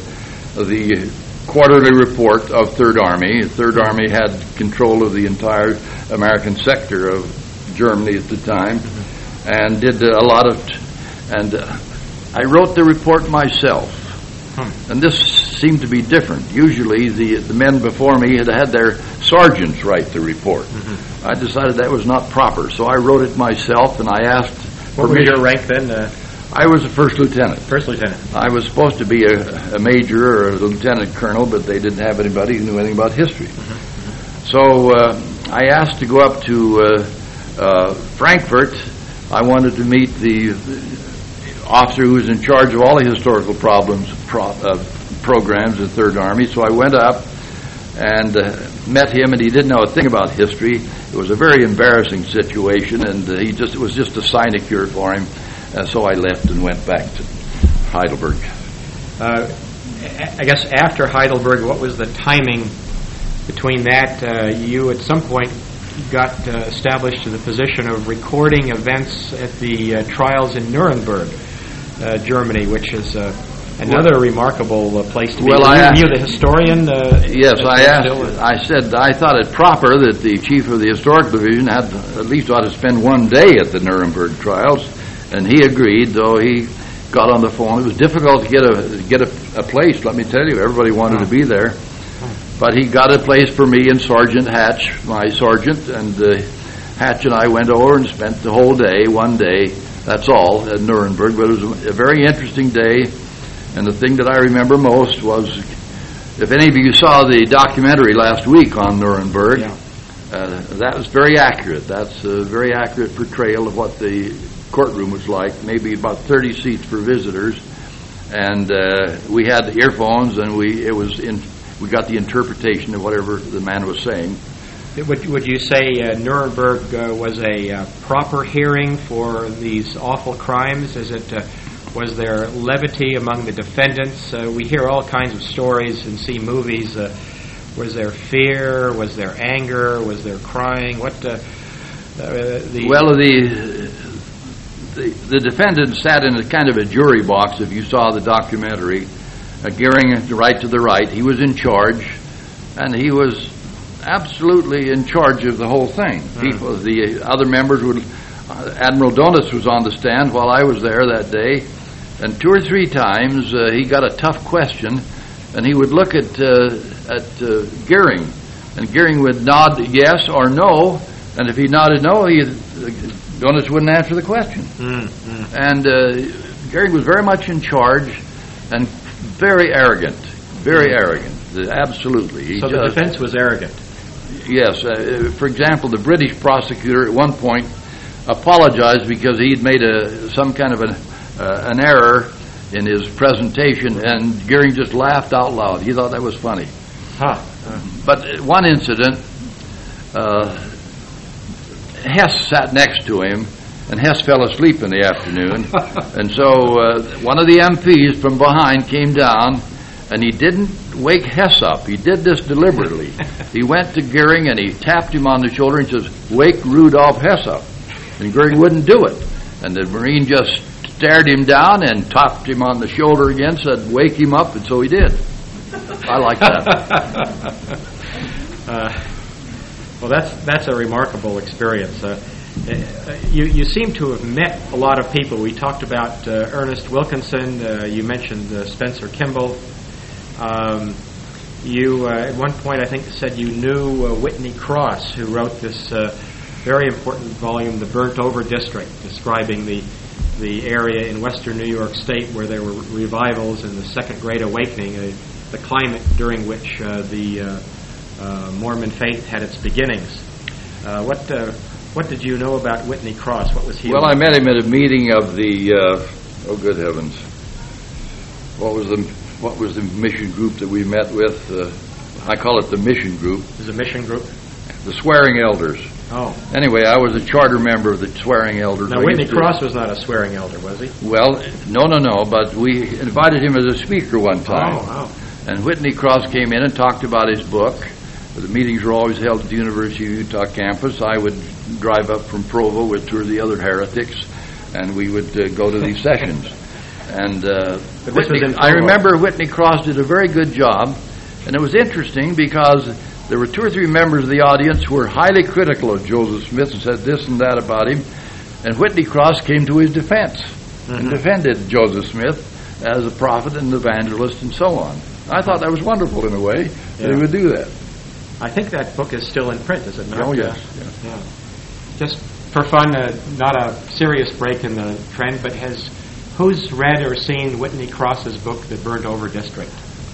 the quarterly report of Third Army. Third Army had control of the entire American sector of Germany at the time, mm-hmm. and did a lot of. T- and uh, I wrote the report myself. Hmm. And this seemed to be different. Usually the the men before me had had their sergeants write the report. Mm-hmm. I decided that was not proper, so I wrote it myself, and I asked What was your rank then? Uh, I was a first lieutenant. First lieutenant. I was supposed to be a, a major or a lieutenant colonel, but they didn't have anybody who knew anything about history. Mm-hmm. So uh, I asked to go up to uh, uh, Frankfurt. I wanted to meet the, the officer who was in charge of all the historical problems pro, uh, programs in the Third Army. So I went up and uh, met him, and he didn't know a thing about history. It was a very embarrassing situation, and uh, he just it was just a sinecure for him. Uh, so I left and went back to Heidelberg. Uh, I guess after Heidelberg, what was the timing between that? Uh, you at some point got uh, established in the position of recording events at the uh, trials in Nuremberg, uh, Germany, which is uh, another well, remarkable uh, place to be. Well, Were I you, you the historian? Uh, yes, I asked. I said I thought it proper that the chief of the historic division had at least ought to spend one day at the Nuremberg trials, and he agreed. Though he got on the phone, it was difficult to get a get a, a place. Let me tell you, everybody wanted oh. to be there. But he got a place for me and Sergeant Hatch, my sergeant, and uh, Hatch and I went over and spent the whole day, one day, that's all, at Nuremberg. But it was a very interesting day, and the thing that I remember most was, if any of you saw the documentary last week on Nuremberg, yeah. uh, that was very accurate. That's a very accurate portrayal of what the courtroom was like, maybe about thirty seats for visitors, and uh, we had earphones, and we it was in... we got the interpretation of whatever the man was saying. Would, would you say uh, Nuremberg uh, was a uh, proper hearing for these awful crimes? Is it uh, was there levity among the defendants? Uh, we hear all kinds of stories and see movies. Uh, was there fear? Was there anger? Was there crying? What? Uh, uh, the well, the, the the defendants sat in a kind of a jury box. If you saw the documentary. Uh, Goering right to the right, he was in charge, and he was absolutely in charge of the whole thing. Mm. People, the other members would. Uh, Admiral Donis was on the stand while I was there that day, and two or three times uh, he got a tough question, and he would look at uh, at uh, Goering, and Goering would nod yes or no, and if he nodded no, he uh, Donis wouldn't answer the question. Mm. Mm. And uh, Goering was very much in charge, and very arrogant, very arrogant, absolutely. He so the just, defense was arrogant? Yes. Uh, for example, the British prosecutor at one point apologized because he'd made a some kind of an, uh, an error in his presentation, and Goering just laughed out loud. He thought that was funny. Huh. Uh. But one incident, uh, Hess sat next to him, and Hess fell asleep in the afternoon. And so uh, one of the M Ps from behind came down, and he didn't wake Hess up. He did this deliberately. He went to Goering, and he tapped him on the shoulder and says, "Wake Rudolph Hess up." And Goering wouldn't do it. And the Marine just stared him down and tapped him on the shoulder again, said, "Wake him up," and so he did. I like that. uh, well, that's that's a remarkable experience. Uh, Uh, you, you seem to have met a lot of people. We talked about uh, Ernest Wilkinson. Uh, you mentioned uh, Spencer Kimball. Um, you, uh, at one point, I think, said you knew uh, Whitney Cross, who wrote this uh, very important volume, The Burnt Over District, describing the the area in western New York State where there were revivals and the Second Great Awakening, uh, the climate during which uh, the uh, uh, Mormon faith had its beginnings. Uh, what... Uh, What did you know about Whitney Cross? What was he? Well, like? I met him at a meeting of the. Uh, oh, good heavens! What was the What was the mission group that we met with? Uh, I call it the mission group. Is a mission group? The Swearing Elders. Oh. Anyway, I was a charter member of the swearing elders. Now, Whitney Cross was not a swearing elder, was he? Well, no, no, no, but we invited him as a speaker one time. Oh, wow. And Whitney Cross came in and talked about his book. The meetings were always held at the University of Utah campus. I would drive up from Provo with two of the other heretics, and we would uh, go to these sessions. And uh, Whitney, I remember Whitney Cross did a very good job, and it was interesting because there were two or three members of the audience who were highly critical of Joseph Smith and said this and that about him, and Whitney Cross came to his defense mm-hmm. and defended Joseph Smith as a prophet and evangelist and so on. I thought that was wonderful in a way yeah. that he would do that. I think that book is still in print, is it not? Oh, yes. Uh, yes. Yeah. Just for fun, uh, not a serious break in the trend, but has who's read or seen Whitney Cross's book, The Burnt Over District?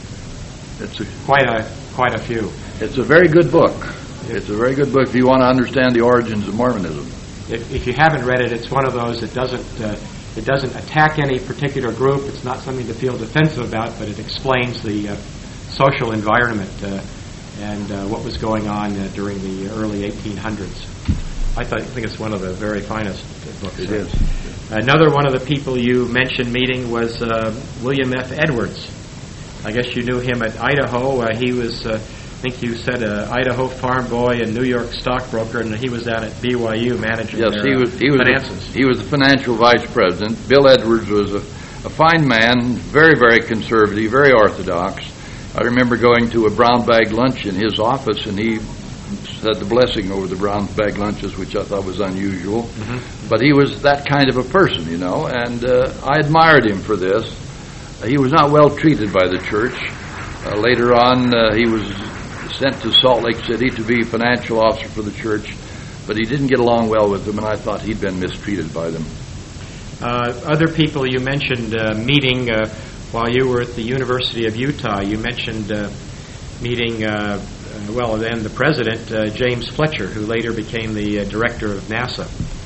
It's a, quite a quite a few. It's a very good book. It's a very good book if you want to understand the origins of Mormonism. If, if you haven't read it, it's one of those that doesn't uh, it doesn't attack any particular group. It's not something to feel defensive about, but it explains the uh, social environment uh, and uh, what was going on uh, during the early eighteen hundreds. I, thought, I think it's one of the very finest books. It is. Another one of the people you mentioned meeting was uh, William F. Edwards. I guess you knew him at Idaho. Uh, he was, uh, I think you said, an Idaho farm boy and New York stockbroker, and he was down at B Y U managing yes, their he was, he was finances. A, he was the financial vice president. Bill Edwards was a, a fine man, very, very conservative, very orthodox. I remember going to a brown bag lunch in his office, and he had the blessing over the brown bag lunches, which I thought was unusual. Mm-hmm. But he was that kind of a person, you know, and uh, I admired him for this. Uh, he was not well treated by the church. Uh, later on, uh, he was sent to Salt Lake City to be financial officer for the church, but he didn't get along well with them, and I thought he'd been mistreated by them. Uh, other people you mentioned uh, meeting uh, while you were at the University of Utah, you mentioned uh, meeting, uh, uh, well, then the president, uh, James Fletcher, who later became the uh, director of NASA.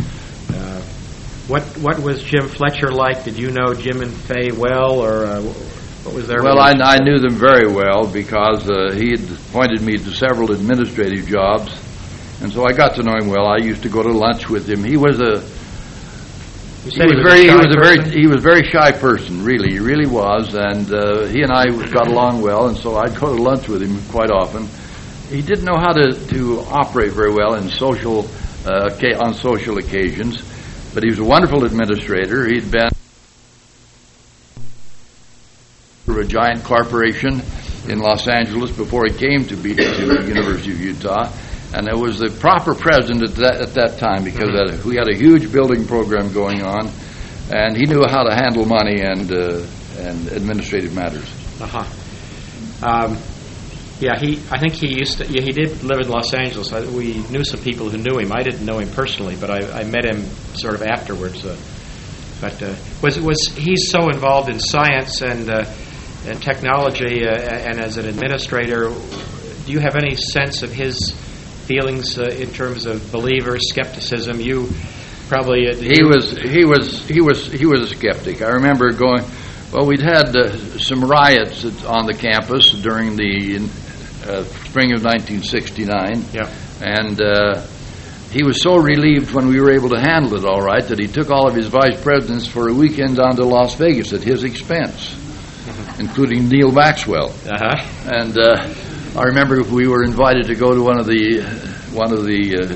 Uh, what what was Jim Fletcher like? Did you know Jim and Fay well, or uh, what was their Well, I, I knew them very well because uh, he had appointed me to several administrative jobs, and so I got to know him well. I used to go to lunch with him. He was a You He said was, he was very, a he shy was a very, person? he was a very shy person. Really, he really was, and uh, he and I got along well, and so I'd go to lunch with him quite often. He didn't know how to, to operate very well in social uh, on social occasions, but he was a wonderful administrator. He'd been for a giant corporation in Los Angeles before he came to be to the University of Utah. And it was the proper president at that, at that time because mm-hmm. we had a huge building program going on, and he knew how to handle money and uh, and administrative matters. Uh-huh. Um, yeah, he. I think he used to. Yeah, he did live in Los Angeles. I, we knew some people who knew him. I didn't know him personally, but I, I met him sort of afterwards. Uh, but uh, was was he's so involved in science and uh, and technology, uh, and as an administrator, do you have any sense of his feelings uh, in terms of believers, skepticism? You probably uh, he you was he was he was he was a skeptic. I remember going. Well, we'd had uh, some riots on the campus during the uh, spring of nineteen sixty-nine, yeah. and uh, he was so relieved when we were able to handle it all right that he took all of his vice presidents for a weekend down to Las Vegas at his expense, mm-hmm. including Neil Maxwell. Uh-huh. And uh, I remember we were invited to go to one of the one of the uh,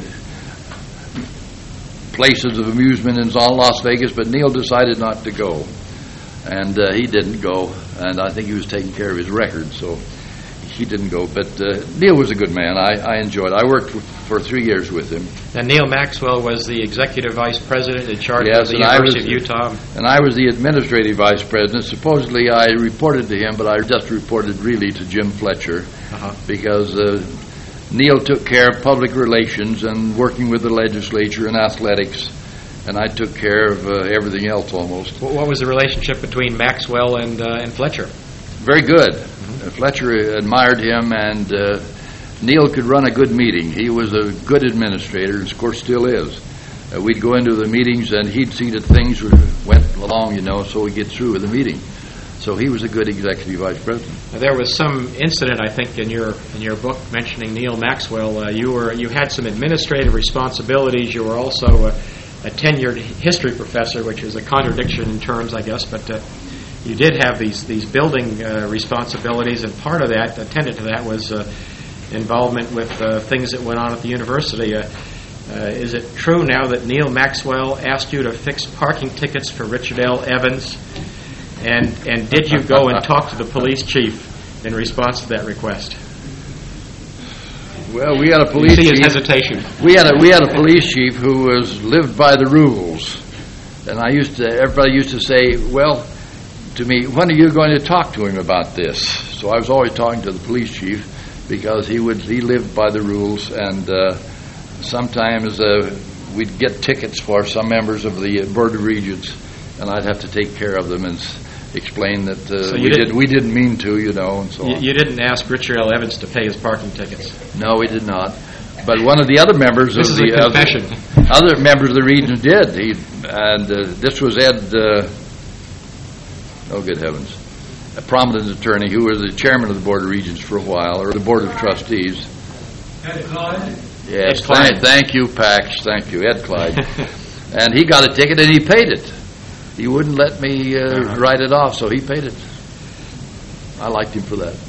places of amusement in Las Vegas, but Neil decided not to go, and uh, he didn't go. And I think he was taking care of his record, so he didn't go. But uh, Neil was a good man. I, I enjoyed it. I worked for, for three years with him. And Neil Maxwell was the executive vice president in charge yes, of the University was, of Utah. And I was the administrative vice president. Supposedly I reported to him, but I just reported really to Jim Fletcher, uh-huh. because uh, Neil took care of public relations and working with the legislature and athletics, and I took care of uh, everything else almost. What was the relationship between Maxwell and uh, and Fletcher? Very good. Mm-hmm. Uh, Fletcher admired him, and uh, Neil could run a good meeting. He was a good administrator, and of course still is. Uh, we'd go into the meetings, and he'd see that things went along, you know, so we'd get through with the meeting. So he was a good executive vice president. Now, there was some incident, I think, in your in your book mentioning Neil Maxwell. Uh, you were you had some administrative responsibilities. You were also a, a tenured history professor, which is a contradiction in terms, I guess. But uh, you did have these these building uh, responsibilities, and part of that, attendant to that, was uh, involvement with uh, things that went on at the university. Uh, uh, is it true now that Neil Maxwell asked you to fix parking tickets for Richard L. Evans? And and did you go and talk to the police chief in response to that request? Well, we had a police you see chief. his hesitation. We had a we had a police chief who was lived by the rules, and I used to. Everybody used to say, "Well, to me, when are you going to talk to him about this?" So I was always talking to the police chief because he would he lived by the rules, and uh, sometimes uh, we'd get tickets for some members of the Board of Regents, and I'd have to take care of them and explain that uh, so we did we didn't mean to, you know, and so you, on. You didn't ask Richard L. Evans to pay his parking tickets. No, we did not. But one of the other members this of is the a confession. Other, other members of the region did. He and uh, this was Ed. Uh, oh, good heavens! A prominent attorney who was the chairman of the Board of Regents for a while, or the Board of Trustees. Ed Clyde. Yes, Ed Clyde. Thank, thank you, Pax. Thank you, Ed Clyde. And he got a ticket and he paid it. He wouldn't let me uh, uh-huh. write it off, so he paid it. I liked him for that.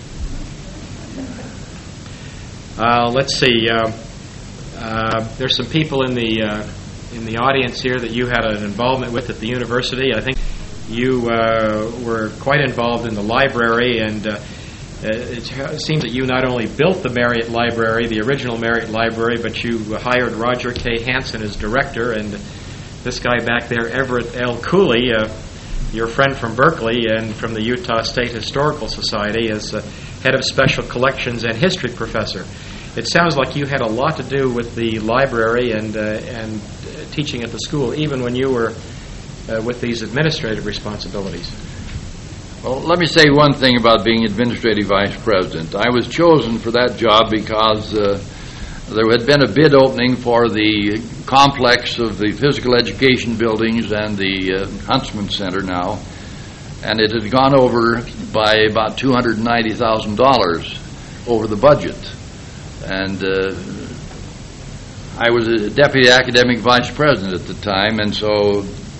Uh, let's see. Uh, uh, there's some people in the uh, in the audience here that you had an involvement with at the university. I think you uh, were quite involved in the library, and uh, it seems that you not only built the Marriott Library, the original Marriott Library, but you hired Roger K. Hansen as director, and this guy back there, Everett L. Cooley, uh, your friend from Berkeley and from the Utah State Historical Society, as uh, head of special collections and history professor. It sounds like you had a lot to do with the library and uh, and uh, teaching at the school, even when you were uh, with these administrative responsibilities. Well, let me say one thing about being administrative vice president. I was chosen for that job because uh, there had been a bid opening for the complex of the physical education buildings and the uh, Huntsman Center now, and it had gone over by about two hundred ninety thousand dollars over the budget. And uh, I was a deputy academic vice president at the time, and so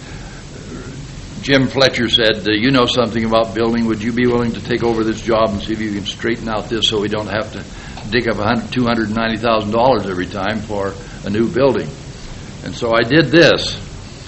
Jim Fletcher said, uh, you know something about building, would you be willing to take over this job and see if you can straighten out this so we don't have to dig up two hundred ninety thousand dollars every time for a new building? And so I did this.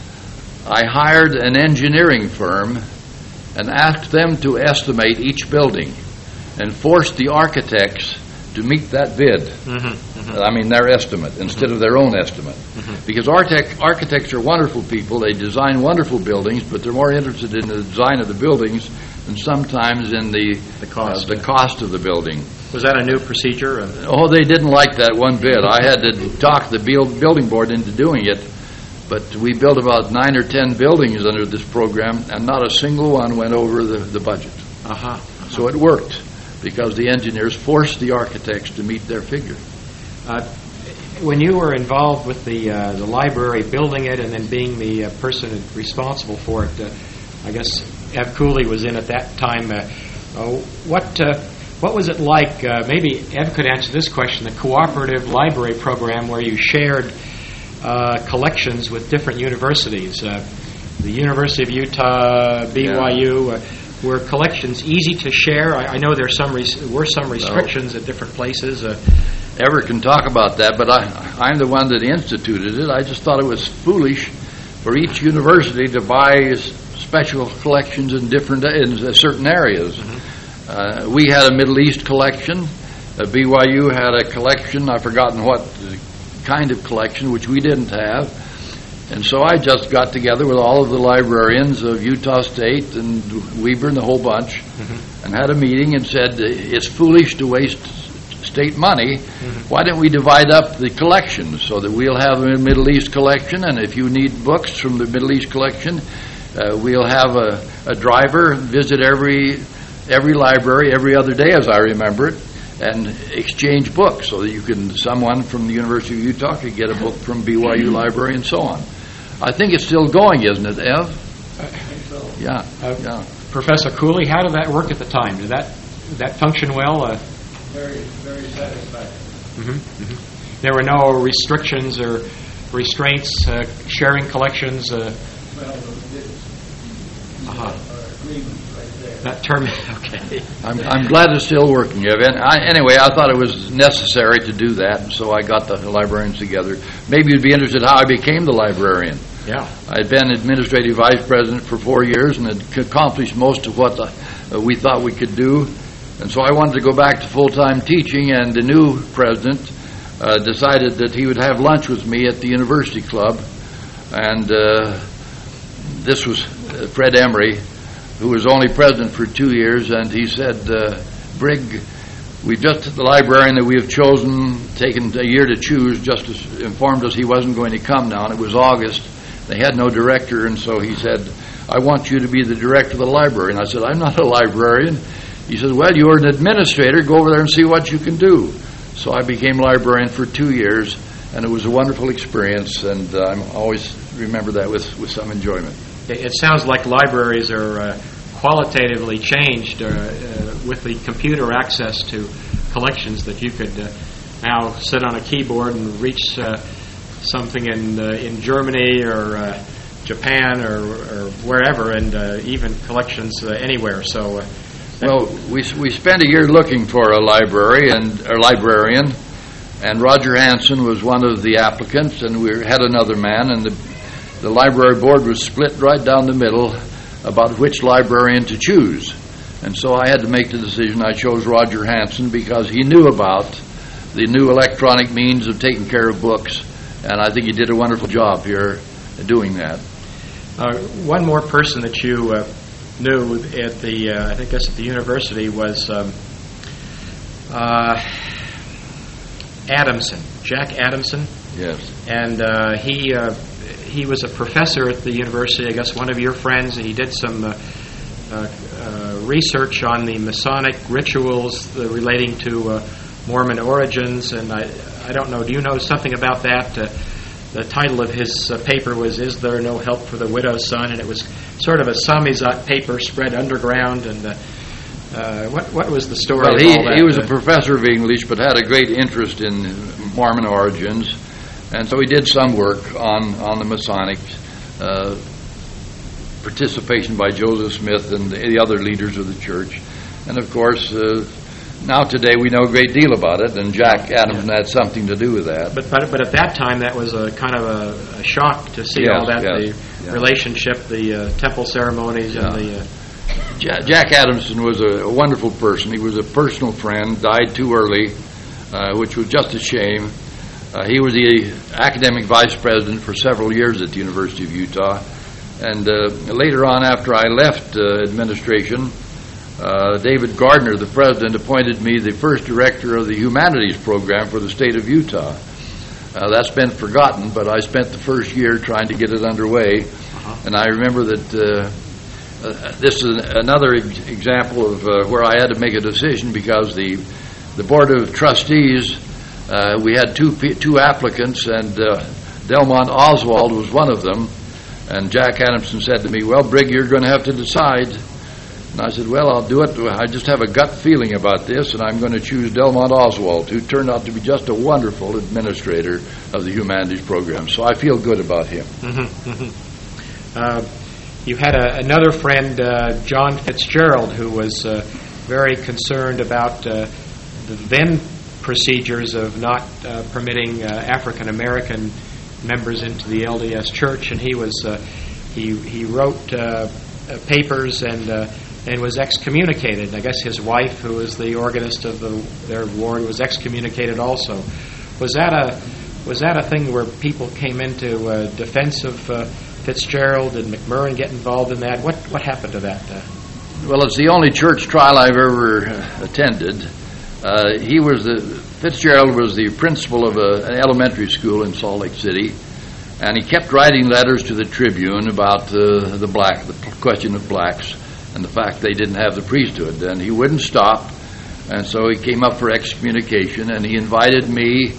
I hired an engineering firm and asked them to estimate each building and forced the architects to meet that bid. Mm-hmm, mm-hmm. I mean, their estimate instead mm-hmm. of their own estimate. Mm-hmm. Because architect, architects are wonderful people. They design wonderful buildings, but they're more interested in the design of the buildings than sometimes in the, the, cost, uh, the cost of the building. Was that a new procedure? Oh, they didn't like that one bit. I had to talk the building board into doing it, but we built about nine or ten buildings under this program, and not a single one went over the, the budget. Uh-huh. Uh-huh. So it worked, because the engineers forced the architects to meet their figure. Uh, when you were involved with the uh, the library, building it, and then being the uh, person responsible for it, uh, I guess Ev Cooley was in at that time. Uh, uh, what uh, what was it like? Uh, maybe Ev could answer this question: the cooperative library program, where you shared uh, collections with different universities, uh, the University of Utah, B Y U. Yeah. Uh, Were collections easy to share? I, I know there some res- were some restrictions no. at different places. Uh, Everett can talk about that, but I, I'm the one that instituted it. I just thought it was foolish for each university to buy special collections in different in certain areas. Mm-hmm. Uh, we had a Middle East collection. Uh, B Y U had a collection. I've forgotten what kind of collection, which we didn't have. And so I just got together with all of the librarians of Utah State and Weber and the whole bunch, mm-hmm. and had a meeting and said, it's foolish to waste state money. Mm-hmm. Why don't we divide up the collection so that we'll have a Middle East collection, and if you need books from the Middle East collection, uh, we'll have a, a driver visit every every library every other day, as I remember it, and exchange books so that you can, someone from the University of Utah could get a book from B Y U library and so on. I think it's still going, isn't it, Ev? I think so. Yeah, uh, yeah. Professor Cooley, how did that work at the time? Did that did that function well? Uh, Very, very satisfactory. mm-hmm, mm-hmm. There were no restrictions or restraints, uh, sharing collections. Uh, Well, this uh-huh. uh, agreement right there. That term, okay. I'm, I'm glad it's still working. Evan. I, anyway, I thought it was necessary to do that, and so I got the librarians together. Maybe you'd be interested how I became the librarian. Yeah. I'd been administrative vice president for four years and had accomplished most of what uh, we thought we could do. And so I wanted to go back to full-time teaching, and the new president uh, decided that he would have lunch with me at the university club. And uh, this was uh, Fred Emery, who was only president for two years, and he said, uh, Brig, we've just, the librarian that we have chosen, taken a year to choose, just as informed us he wasn't going to come now, and it was August. They had no director, and so he said, I want you to be the director of the library. And I said, I'm not a librarian. He said, well, you're an administrator. Go over there and see what you can do. So I became librarian for two years, and it was a wonderful experience, and uh, I always remember that with, with some enjoyment. It sounds like libraries are uh, qualitatively changed uh, uh, with the computer access to collections, that you could uh, now sit on a keyboard and reach uh, something in uh, in Germany or uh, Japan or, or wherever, and uh, even collections uh, anywhere. So, uh, well, we we spent a year looking for a library and a librarian, and Roger Hansen was one of the applicants, and we had another man, and the the library board was split right down the middle about which librarian to choose. And so I had to make the decision. I chose Roger Hansen because he knew about the new electronic means of taking care of books, and I think he did a wonderful job here doing that. Uh, one more person that you uh, knew at the, uh, I think that's at the university, was um, uh, Adamson, Jack Adamson. Yes. And uh, he uh, he was a professor at the university, I guess one of your friends, and he did some uh, uh, uh, research on the Masonic rituals uh, relating to uh, Mormon origins, and I I don't know, do you know something about that? Uh, the title of his uh, paper was Is There No Help for the Widow's Son? And it was sort of a samizdat paper spread underground, and uh, uh, what what was the story Well, of he, all that? he was a Uh, professor of English, but had a great interest in Mormon origins, and so he did some work on, on the Masonic uh, participation by Joseph Smith and the other leaders of the church. And of course, uh, now today we know a great deal about it, and Jack Adamson had something to do with that. But, but but at that time, that was a kind of a, a shock to see Yes, all that, yes, the yeah. relationship, the uh, temple ceremonies, Yeah. and the... Uh, Ja- Jack Adamson was a, a wonderful person. He was a personal friend, died too early, uh, which was just a shame. Uh, he was the academic vice president for several years at the University of Utah. And uh, later on, after I left uh, administration, uh, David Gardner, the president, appointed me the first director of the humanities program for the state of Utah. Uh, that's been forgotten, but I spent the first year trying to get it underway. uh-huh. And I remember that uh, uh, this is another ex- example of uh, where I had to make a decision, because the the board of trustees, uh, we had two pe- two applicants, and uh, Delmont Oswald was one of them. And Jack Adamson said to me, "Well, Brig, you're going to have to decide." And I said, "Well, I'll do it. I just have a gut feeling about this, and I'm going to choose Delmont Oswald, who turned out to be just a wonderful administrator of the humanities program. So I feel good about him." Mm-hmm, mm-hmm. Uh, you had a, another friend, uh, John Fitzgerald, who was uh, very concerned about uh, the then procedures of not uh, permitting uh, African American members into the L D S Church, and he was uh, he he wrote uh, uh, papers and uh, and was excommunicated. I guess his wife, who was the organist of the, their ward, was excommunicated also. Was that a was that a thing where people came into uh, defense of uh, Fitzgerald? Did McMurrin get involved in that? What what happened to that? Uh, Well, it's the only church trial I've ever uh, attended. Uh, he was the Fitzgerald was the principal of a, an elementary school in Salt Lake City, and he kept writing letters to the Tribune about uh, the black, the question of blacks, and the fact they didn't have the priesthood. And he wouldn't stop, and so he came up for excommunication, and he invited me,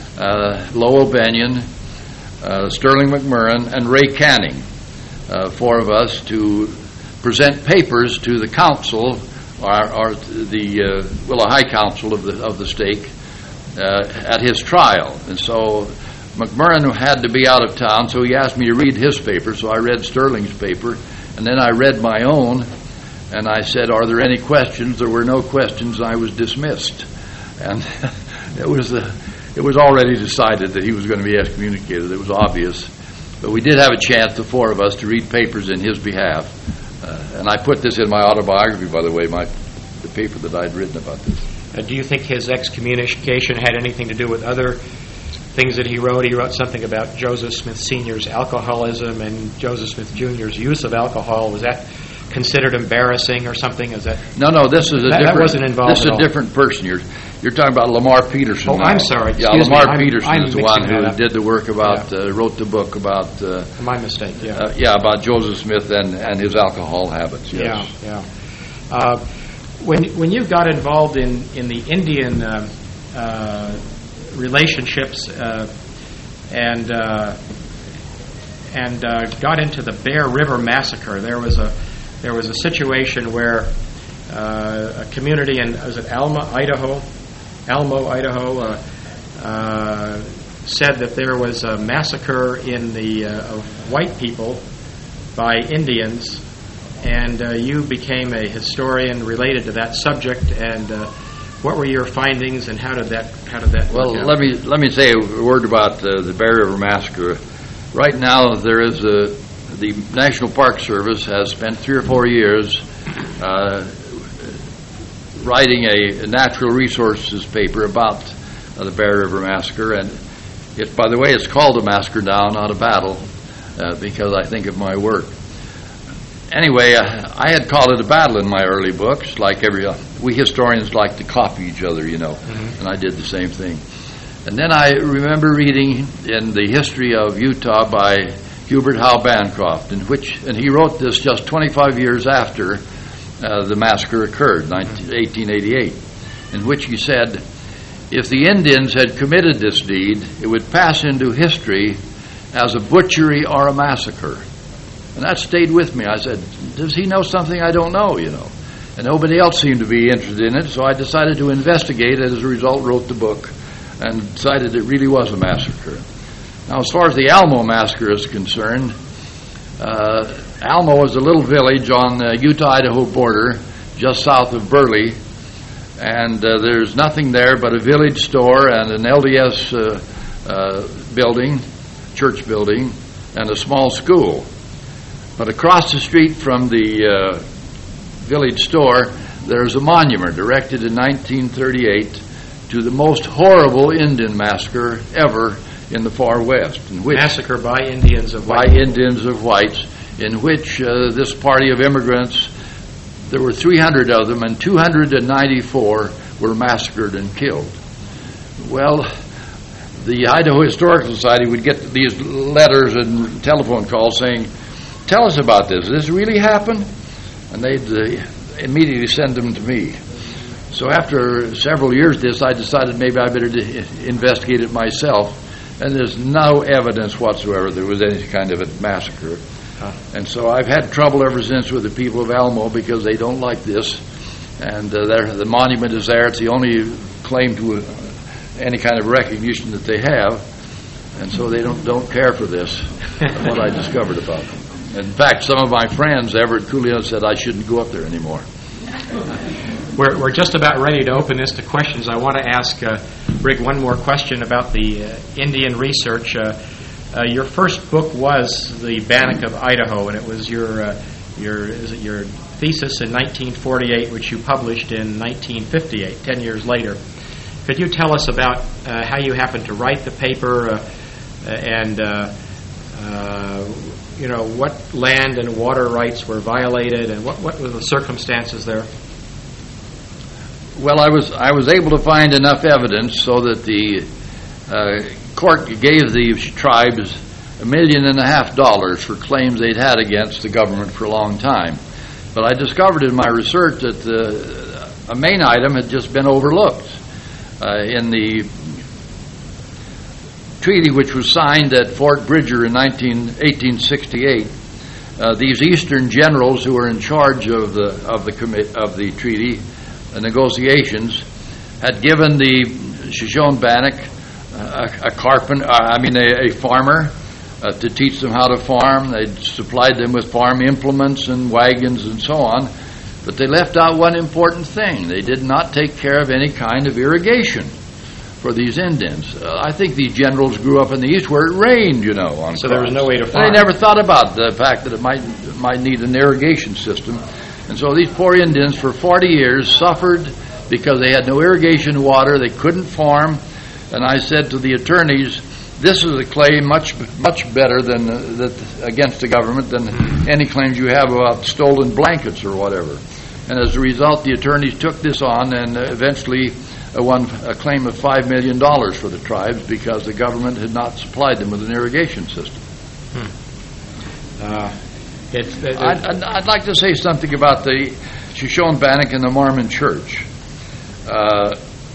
uh, Lowell Benyon, uh, Sterling McMurrin, and Ray Canning, uh, four of us, to present papers to the council, or, or the uh, well, a high council of the of the stake uh, at his trial. And so McMurrin had to be out of town, so he asked me to read his paper. So I read Sterling's paper, and then I read my own, and I said, "Are there any questions?" There were no questions, and I was dismissed. And it was the, it was already decided that he was going to be excommunicated. It was obvious. But we did have a chance, the four of us, to read papers in his behalf. Uh, and I put this in my autobiography, by the way, my the paper that I'd written about this. Uh, do you think his excommunication had anything to do with other things that he wrote? He wrote something about Joseph Smith Senior's alcoholism and Joseph Smith Junior's use of alcohol. Was that considered embarrassing or something? Is that no, no? This is a that, different. That wasn't involved. This is at a all. different person. You're you're talking about Lamar Peterson. Oh, now. I'm sorry. Yeah, Excuse Lamar me. Peterson I'm, I'm is the one who that up. did the work about, yeah. uh, wrote the book about. Uh, My mistake. Yeah. Uh, yeah, about Joseph Smith and, and his alcohol habits. Yes. Yeah, yeah. Uh, when when you got involved in in the Indian uh, uh, relationships uh, and uh, and uh, got into the Bear River Massacre, there was a there was a situation where uh, a community in was it Alma, Idaho, Almo, Idaho, uh, uh, said that there was a massacre in the uh, of white people by Indians, and uh, you became a historian related to that subject. And uh, what were your findings, and how did that how did that Well, work out? let me let me say a word about uh, the Bear River Massacre. Right now, there is a the National Park Service has spent three or four years uh, writing a, a natural resources paper about uh, the Bear River Massacre, and it, by the way, it's called a massacre now, not a battle, uh, because I think of my work. Anyway, uh, I had called it a battle in my early books, like every uh, we historians like to copy each other, you know, mm-hmm. and I did the same thing. And then I remember reading in the history of Utah by Hubert Howe Bancroft, in which, and he wrote this just twenty-five years after uh, the massacre occurred, eighteen eighty-eight, in which he said, if the Indians had committed this deed, it would pass into history as a butchery or a massacre. And that stayed with me. I said, does he know something I don't know, you know? And nobody else seemed to be interested in it, so I decided to investigate it. As a result, wrote the book and decided it really was a massacre. Now, as far as the Almo Massacre is concerned, uh, Almo is a little village on the Utah-Idaho border, just south of Burley, and uh, there's nothing there but a village store and an L D S uh, uh, building, church building, and a small school. But across the street from the uh, village store, there's a monument erected in nineteen thirty-eight to the most horrible Indian massacre ever in the far west. In which, massacre by Indians of by white people. Indians of whites, in which uh, this party of immigrants, there were three hundred of them, and two hundred ninety-four were massacred and killed. Well, the Idaho Historical Society would get these letters and telephone calls saying, tell us about this. Does this really happen? And they'd uh, immediately send them to me. So after several years of this, I decided maybe I better d- investigate it myself. And there's no evidence whatsoever there was any kind of a massacre. Huh. And so I've had trouble ever since with the people of Almo because they don't like this. And uh, the monument is there. It's the only claim to uh, any kind of recognition that they have. And so they don't, don't care for this, what I discovered about them. In fact, some of my friends, Everett Coolio, said I shouldn't go up there anymore. We're, we're just about ready to open this to questions. I want to ask uh, Brig one more question about the uh, Indian research. Uh, uh, your first book was The Bannock of Idaho, and it was your uh, your is it your thesis in nineteen forty-eight, which you published in nineteen fifty-eight, ten years later. Could you tell us about uh, how you happened to write the paper uh, and uh, uh, you know what land and water rights were violated, and what, what were the circumstances there? Well, I was I was able to find enough evidence so that the uh, court gave the tribes a million and a half dollars for claims they'd had against the government for a long time. But I discovered in my research that the, a main item had just been overlooked. Uh, in the treaty which was signed at Fort Bridger in eighteen sixty-eight, uh, these Eastern generals who were in charge of the of the commi- of the treaty uh, negotiations had given the Shoshone-Bannock uh, a, a carpenter, uh, I mean a, a farmer, uh, to teach them how to farm. They supplied them with farm implements and wagons and so on. But they left out one important thing. They did not take care of any kind of irrigation for these Indians. Uh, I think these generals grew up in the East where it rained, you know. On so there was no way to farm. They never thought about the fact that it might might need an irrigation system. And so these poor Indians for forty years suffered because they had no irrigation water. They couldn't farm. And I said to the attorneys, this is a claim much much better than uh, that against the government than any claims you have about stolen blankets or whatever. And as a result, the attorneys took this on and uh, eventually uh, won a claim of five million dollars for the tribes because the government had not supplied them with an irrigation system. Hmm. Uh, it's, it, I'd, I'd, I'd like to say something about the Shoshone-Bannock and the Mormon Church. Uh,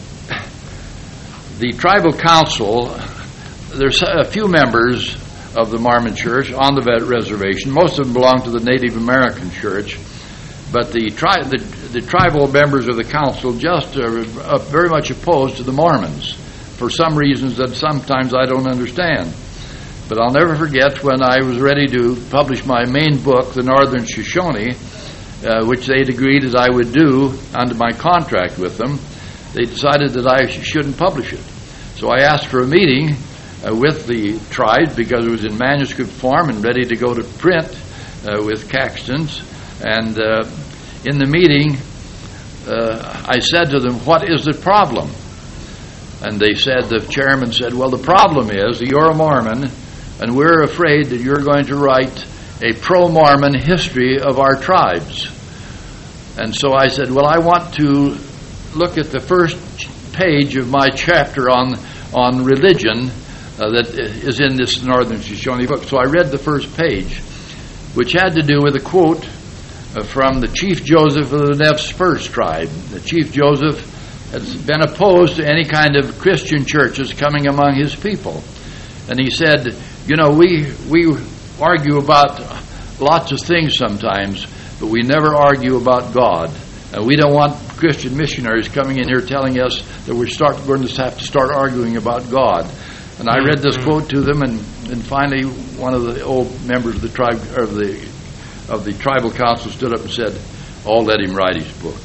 the tribal council, there's a few members of the Mormon Church on the reservation. Most of them belong to the Native American Church. But the, tri- the, the tribal members of the council just are uh, very much opposed to the Mormons for some reasons that sometimes I don't understand. But I'll never forget when I was ready to publish my main book, The Northern Shoshone, uh, which they'd agreed as I would do under my contract with them, they decided that I sh- shouldn't publish it. So I asked for a meeting uh, with the tribes because it was in manuscript form and ready to go to print uh, with Caxtons. And uh, in the meeting, uh, I said to them, what is the problem? And they said, the chairman said, well, the problem is that you're a Mormon, and we're afraid that you're going to write a pro-Mormon history of our tribes. And so I said, well, I want to look at the first page of my chapter on, on religion uh, that is in this Northern Shoshone book. So I read the first page, which had to do with a quote from the Chief Joseph of the Nez Perce tribe. The Chief Joseph has been opposed to any kind of Christian churches coming among his people. And he said, you know, we we argue about lots of things sometimes, but we never argue about God. And we don't want Christian missionaries coming in here telling us that we're start, going to have to start arguing about God. And I read this quote to them, and, and finally one of the old members of the tribe, or the of the tribal council stood up and said, "Oh, let him write his book."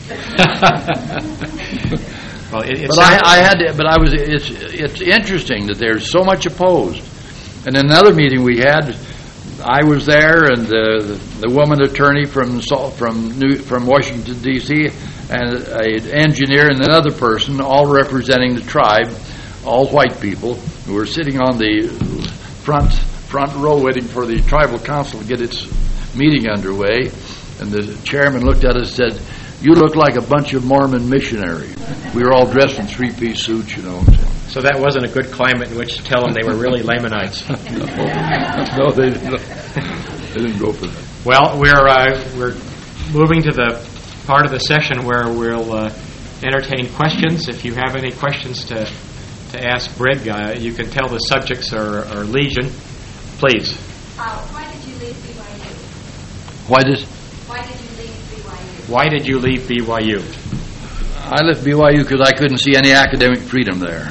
well, it, it but I, I had, to, but I was. It's it's interesting that there's so much opposed. And in another meeting we had, I was there, and the the woman attorney from from New, from Washington D C and an engineer and another person, all representing the tribe, all white people, who were sitting on the front front row waiting for the tribal council to get its meeting underway. And the chairman looked at us and said, "You look like a bunch of Mormon missionaries." We were all dressed in three-piece suits, you know. So that wasn't a good climate in which to tell them they were really Lamanites. no, no, they didn't. They didn't go for that. Well, we're uh, we're moving to the part of the session where we'll uh, entertain questions. If you have any questions to to ask Brig, uh, you can tell the subjects are, are legion. Please. Uh, why did you leave B Y U? Why did? Why did you leave B Y U? Why did you leave B Y U? I left B Y U because I couldn't see any academic freedom there.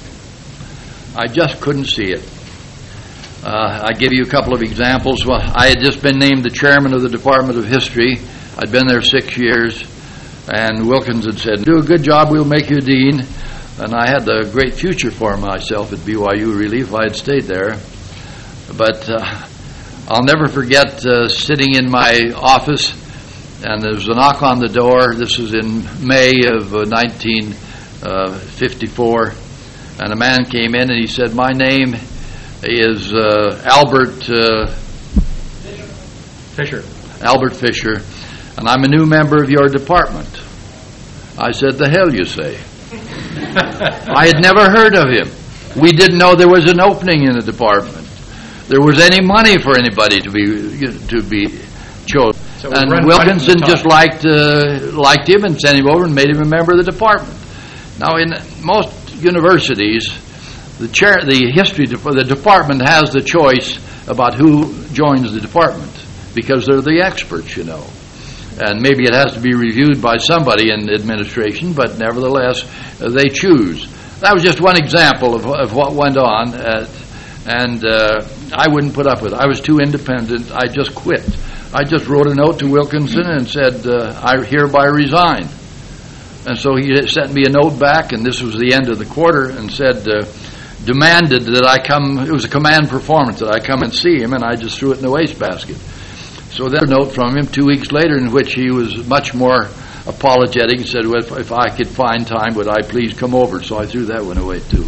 I just couldn't see it. Uh, I give you a couple of examples. Well, I had just been named the chairman of the Department of History. I'd been there six years, and Wilkins had said, "Do a good job, we'll make you dean." And I had a great future for myself at B Y U, really, if I had stayed there. But uh, I'll never forget uh, sitting in my office, and there was a knock on the door. This was in May of uh, nineteen fifty-four, and a man came in and he said, "My name is uh, Albert uh, Fisher. Albert Fisher, and I'm a new member of your department." I said, "The hell you say?" I had never heard of him. We didn't know there was an opening in the department. There was any money for anybody to be to be chosen. So and right Wilkinson just liked uh, liked him and sent him over and made him a member of the department. Now, in most universities, the chair, the history, de- the department has the choice about who joins the department. because they're the experts, you know. And maybe it has to be reviewed by somebody in the administration, but nevertheless, uh, they choose. That was just one example of, of what went on, uh, and uh, I wouldn't put up with it. I was too independent. I just quit. I just wrote a note to Wilkinson and said, uh, I hereby resign. And so he sent me a note back, and this was the end of the quarter, and said, uh, demanded that I come, it was a command performance, that I come and see him, and I just threw it in the wastebasket. So then a note from him two weeks later in which he was much more apologetic and said, well, if, if I could find time, would I please come over? So I threw that one away too.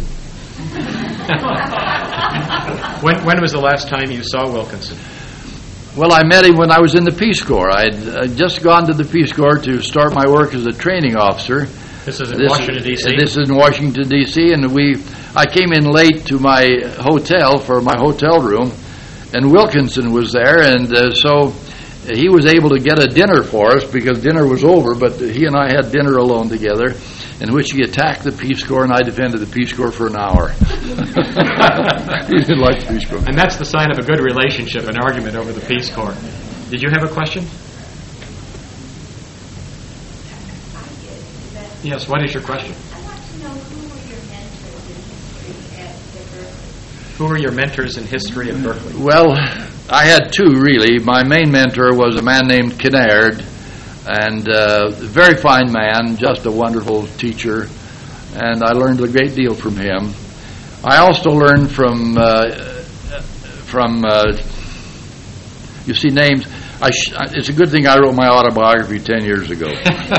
when, when was the last time you saw Wilkinson? Well, I met him when I was in the Peace Corps. I'd, I'd just gone to the Peace Corps to start my work as a training officer. This is in this, Washington, D C? This is in Washington, D C, and we, I came in late to my hotel for my hotel room, and Wilkinson was there, and uh, so he was able to get a dinner for us because dinner was over, but he and I had dinner alone together, in which he attacked the Peace Corps, and I defended the Peace Corps for an hour. He didn't like the Peace Corps. And that's the sign of a good relationship, an argument over the Peace Corps. Did you have a question? Yes, what is your question? I want to know who were your mentors in history at Berkeley? Who were your mentors in history at Berkeley? Well, I had two, really. My main mentor was a man named Kinnaird, and uh, a very fine man, just a wonderful teacher, and I learned a great deal from him. I also learned from, uh, from uh, you see names, I sh- it's a good thing I wrote my autobiography ten years ago.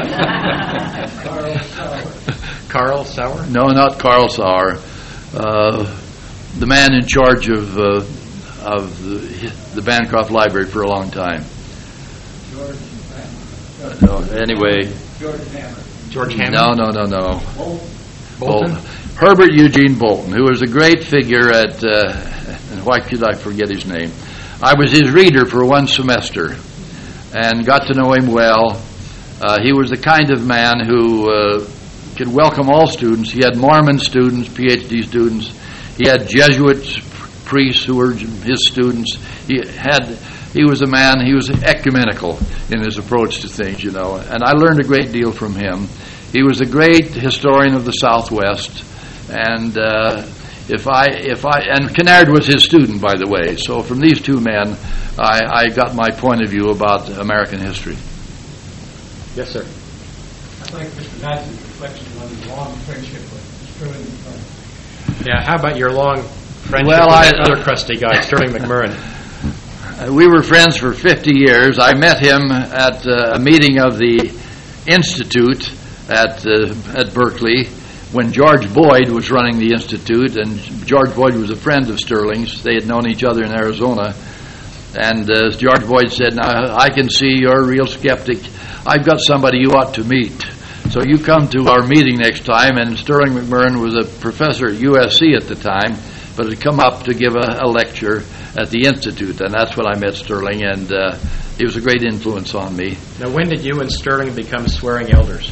Carl Sauer. Carl Sauer? No, not Carl Sauer. Uh, the man in charge of uh, of the, the Bancroft Library for a long time. George Uh, no, anyway. George Hammer. George Hammond? No, no, no, no. Bolton. Bolton? Herbert Eugene Bolton, who was a great figure at, uh, and why could I forget his name? I was his reader for one semester and got to know him well. Uh, he was the kind of man who uh, could welcome all students. He had Mormon students, P H D students. He had Jesuit priests who were his students. He had... He was a man, he was ecumenical in his approach to things, you know, and I learned a great deal from him. He was a great historian of the Southwest, and uh, if I, if I, and Kinnaird was his student, by the way, so from these two men, I, I got my point of view about American history. Yes, sir. I'd like Mister Madsen's reflection on his long friendship with Sterling McMurray. Yeah, how about your long friendship Well, with I- that other crusty guy, Sterling McMurrin? Uh, we were friends for fifty years. I met him at uh, a meeting of the Institute at uh, at Berkeley when George Boyd was running the Institute, and George Boyd was a friend of Sterling's. They had known each other in Arizona. And uh, George Boyd said, now, I can see you're a real skeptic. I've got somebody you ought to meet. So you come to our meeting next time, and Sterling McMurrin was a professor at U S C at the time, but had come up to give a, a lecture at the Institute, and that's when I met Sterling, and uh, he was a great influence on me. Now, when did you and Sterling become swearing elders?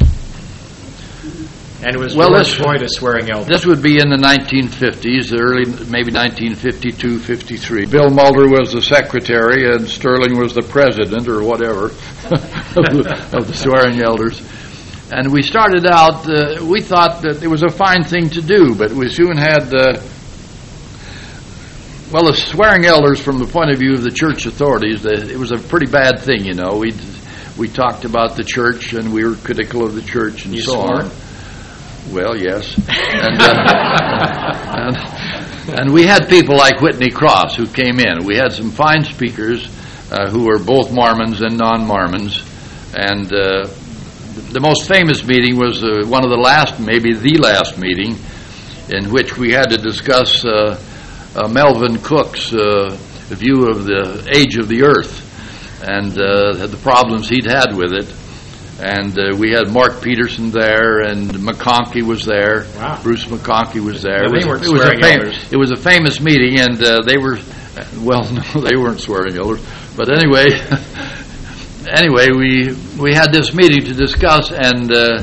And was Well, George this- Boyd a swearing elder? This would be in the nineteen fifties, early, maybe nineteen fifty-two, fifty-three. Bill Mulder was the secretary, and Sterling was the president, or whatever, of, the, of the swearing elders. And we started out, uh, we thought that it was a fine thing to do, but we soon had... Uh, Well, the swearing elders, from the point of view of the church authorities, the, it was a pretty bad thing, you know. We we talked about the church, and we were critical of the church, and You so swore? on. Well, yes. and, uh, and, and we had people like Whitney Cross who came in. We had some fine speakers uh, who were both Mormons and non-Mormons. And uh, the most famous meeting was uh, one of the last, maybe the last meeting, in which we had to discuss... Uh, Uh, Melvin Cook's uh, view of the age of the earth and uh, the problems he'd had with it. And uh, we had Mark Peterson there, and McConkie was there. Wow. Bruce McConkie was there. Now, It they was, weren't it was a swearing fam- elders. It was a famous meeting, and uh, they were, well, no, they weren't swearing elders. But anyway, anyway, we we had this meeting to discuss, and uh,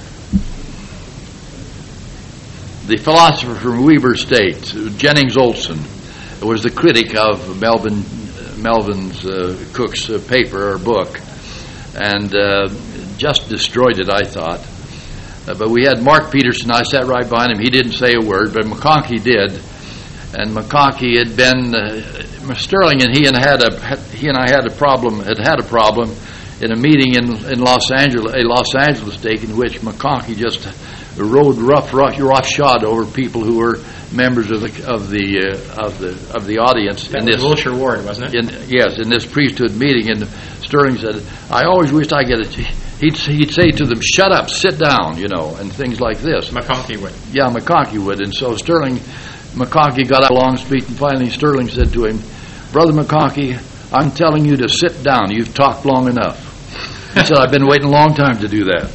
the philosopher from Weber State, Jennings Olson, was the critic of Melvin Melvin's uh, Cook's uh, paper or book, and uh, just destroyed it, I thought. Uh, but we had Mark Peterson. I sat right behind him. He didn't say a word, but McConkie did. And McConkie had been uh, Sterling, and he and had a he and I had a problem. Had had a problem in a meeting in in Los Angeles, a Los Angeles stake, in which McConkie just rode rough, rough, roughshod over people who were members of the of the uh, of the of the audience. That in was this, Wilshire Ward, wasn't it? In, yes, in this priesthood meeting, and Sterling said, "I always wished I get it." He'd he'd say to them, "Shut up, sit down," you know, and things like this. McConkie would. Yeah, McConkie would, and so Sterling, McConkie got out a long speech, and finally Sterling said to him, "Brother McConkie, I'm telling you to sit down. You've talked long enough." He said, "I've been waiting a long time to do that."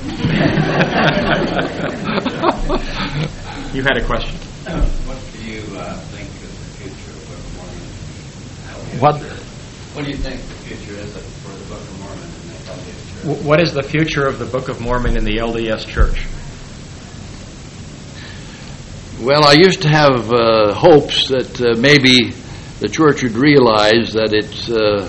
You had a question. What do you uh, think is the future of the Book of Mormon? What? What do you think the future is for the Book of Mormon in the L D S Church? W- What is the future of the Book of Mormon in the L D S Church? Well, I used to have uh, hopes that uh, maybe the church would realize that it's uh,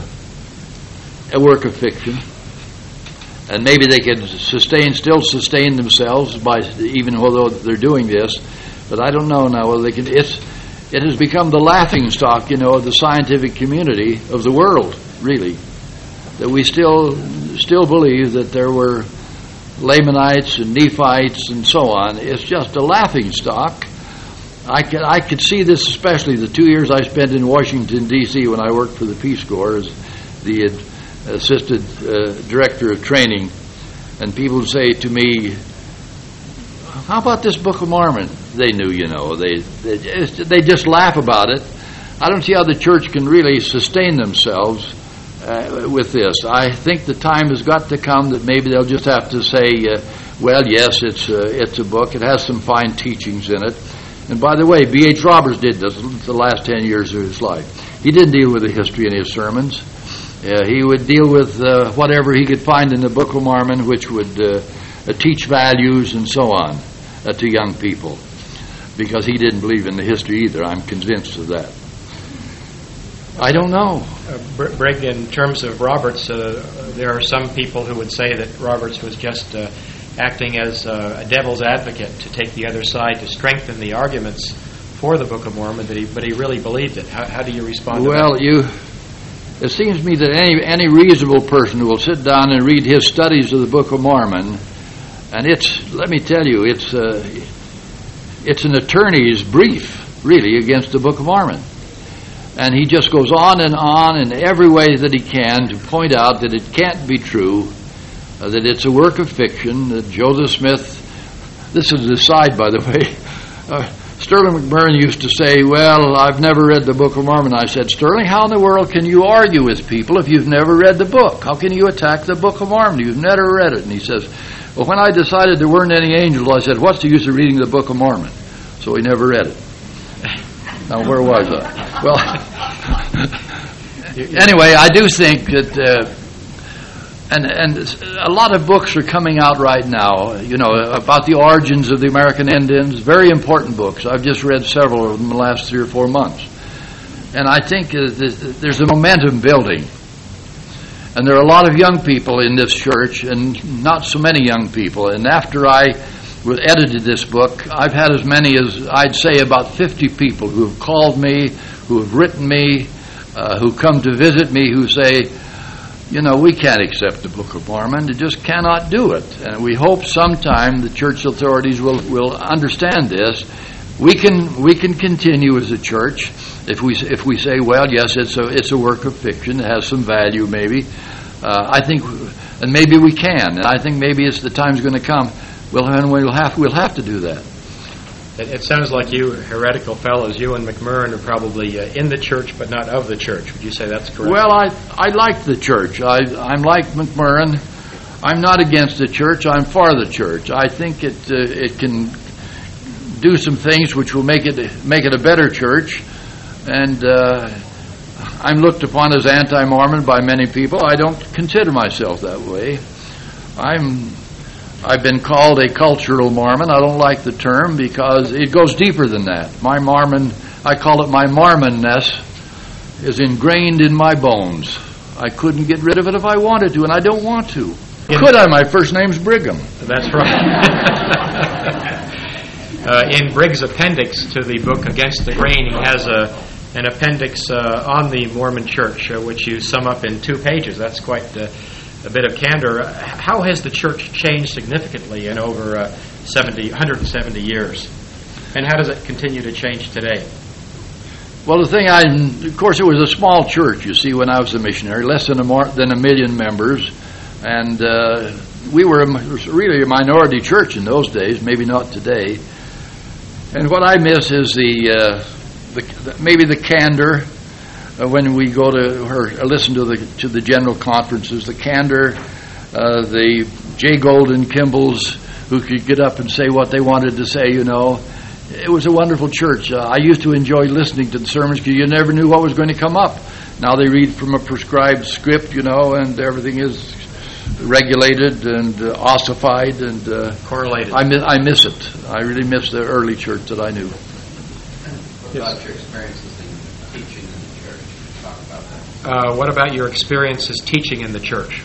a work of fiction, and maybe they could sustain, still sustain themselves by even although they're doing this. But I don't know now whether they can. It's it has become the laughing stock, you know, of the scientific community of the world, really. That we still still believe that there were Lamanites and Nephites and so on. It's just a laughing stock. I could I could see this, especially the two years I spent in Washington D C when I worked for the Peace Corps as the assistant uh, director of training, and people would say to me, "How about this Book of Mormon?" They knew, you know, they they just, they just laugh about it. I don't see how the church can really sustain themselves uh, with this. I think the time has got to come that maybe they'll just have to say, uh, "Well, yes, it's a, it's a book. It has some fine teachings in it." And by the way, B H Roberts did this the last ten years of his life. He didn't deal with the history in his sermons. Uh, he would deal with uh, whatever he could find in the Book of Mormon, which would uh, uh, teach values and so on uh, to young people, because he didn't believe in the history either. I'm convinced of that. I don't know. Uh, Br- Brig, in terms of Roberts, uh, there are some people who would say that Roberts was just uh, acting as uh, a devil's advocate to take the other side to strengthen the arguments for the Book of Mormon, that he, but he really believed it. How, how do you respond to well, that? you... It seems to me that any any reasonable person who will sit down and read his studies of the Book of Mormon, and it's, let me tell you, it's uh, it's an attorney's brief, really, against the Book of Mormon. And he just goes on and on in every way that he can to point out that it can't be true, uh, that it's a work of fiction, that Joseph Smith, this is an aside, by the way, uh, Sterling McMurrin used to say, "Well, I've never read the Book of Mormon." I said, "Sterling, how in the world can you argue with people if you've never read the book? How can you attack the Book of Mormon? You've never read it." And he says, "Well, when I decided there weren't any angels, I said, what's the use of reading the Book of Mormon?" So he never read it. Now, where was I? Well, anyway, I do think that... Uh, And and a lot of books are coming out right now, you know, about the origins of the American Indians. Very important books. I've just read several of them in the last three or four months. And I think uh, there's a momentum building. And there are a lot of young people in this church, and not so many young people. And after I edited this book, I've had as many as, I'd say, about fifty people who have called me, who have written me, uh, who come to visit me, who say, "You know, we can't accept the Book of Mormon. It just cannot do it." And we hope sometime the church authorities will, will understand this. We can we can continue as a church if we if we say, "Well, yes, it's a it's a work of fiction. It has some value, maybe." Uh, I think, and maybe we can. And I think maybe it's the time's going to come. We'll and we'll have we'll have to do that. It, it sounds like you heretical fellows, you and McMurrin, are probably uh, in the church but not of the church. Would you say that's correct? Well, I I like the church. I I'm like McMurrin. I'm not against the church. I'm for the church. I think it uh, it can do some things which will make it make it a better church. And uh, I'm looked upon as anti-Mormon by many people. I don't consider myself that way. I'm. I've been called a cultural Mormon. I don't like the term because it goes deeper than that. My Mormon, I call it my Mormonness, is ingrained in my bones. I couldn't get rid of it if I wanted to, and I don't want to. Could I? My first name's Brigham. That's right. uh, in Brigg's appendix to the book Against the Grain, he has a, an appendix uh, on the Mormon Church, uh, which you sum up in two pages. That's quite uh, a bit of candor. Uh, how has the church changed significantly in over uh, seventy, one hundred seventy years? And how does it continue to change today? Well, the thing, I, of course, it was a small church, you see, when I was a missionary, less than a, more, than a million members. And uh, we were a, really a minority church in those days, maybe not today. And what I miss is the, uh, the, the maybe the candor uh, when we go to or listen to the to the general conferences, the candor, uh, the J. Golden Kimballs who could get up and say what they wanted to say, you know. It was a wonderful church. Uh, I used to enjoy listening to the sermons because you never knew what was going to come up. Now they read from a prescribed script, you know, and everything is regulated and uh, ossified and uh, correlated. I miss, I miss it. I really miss the early church that I knew. What about your experiences in teaching in the church? Talk about that. Uh, what about your experiences teaching in the church?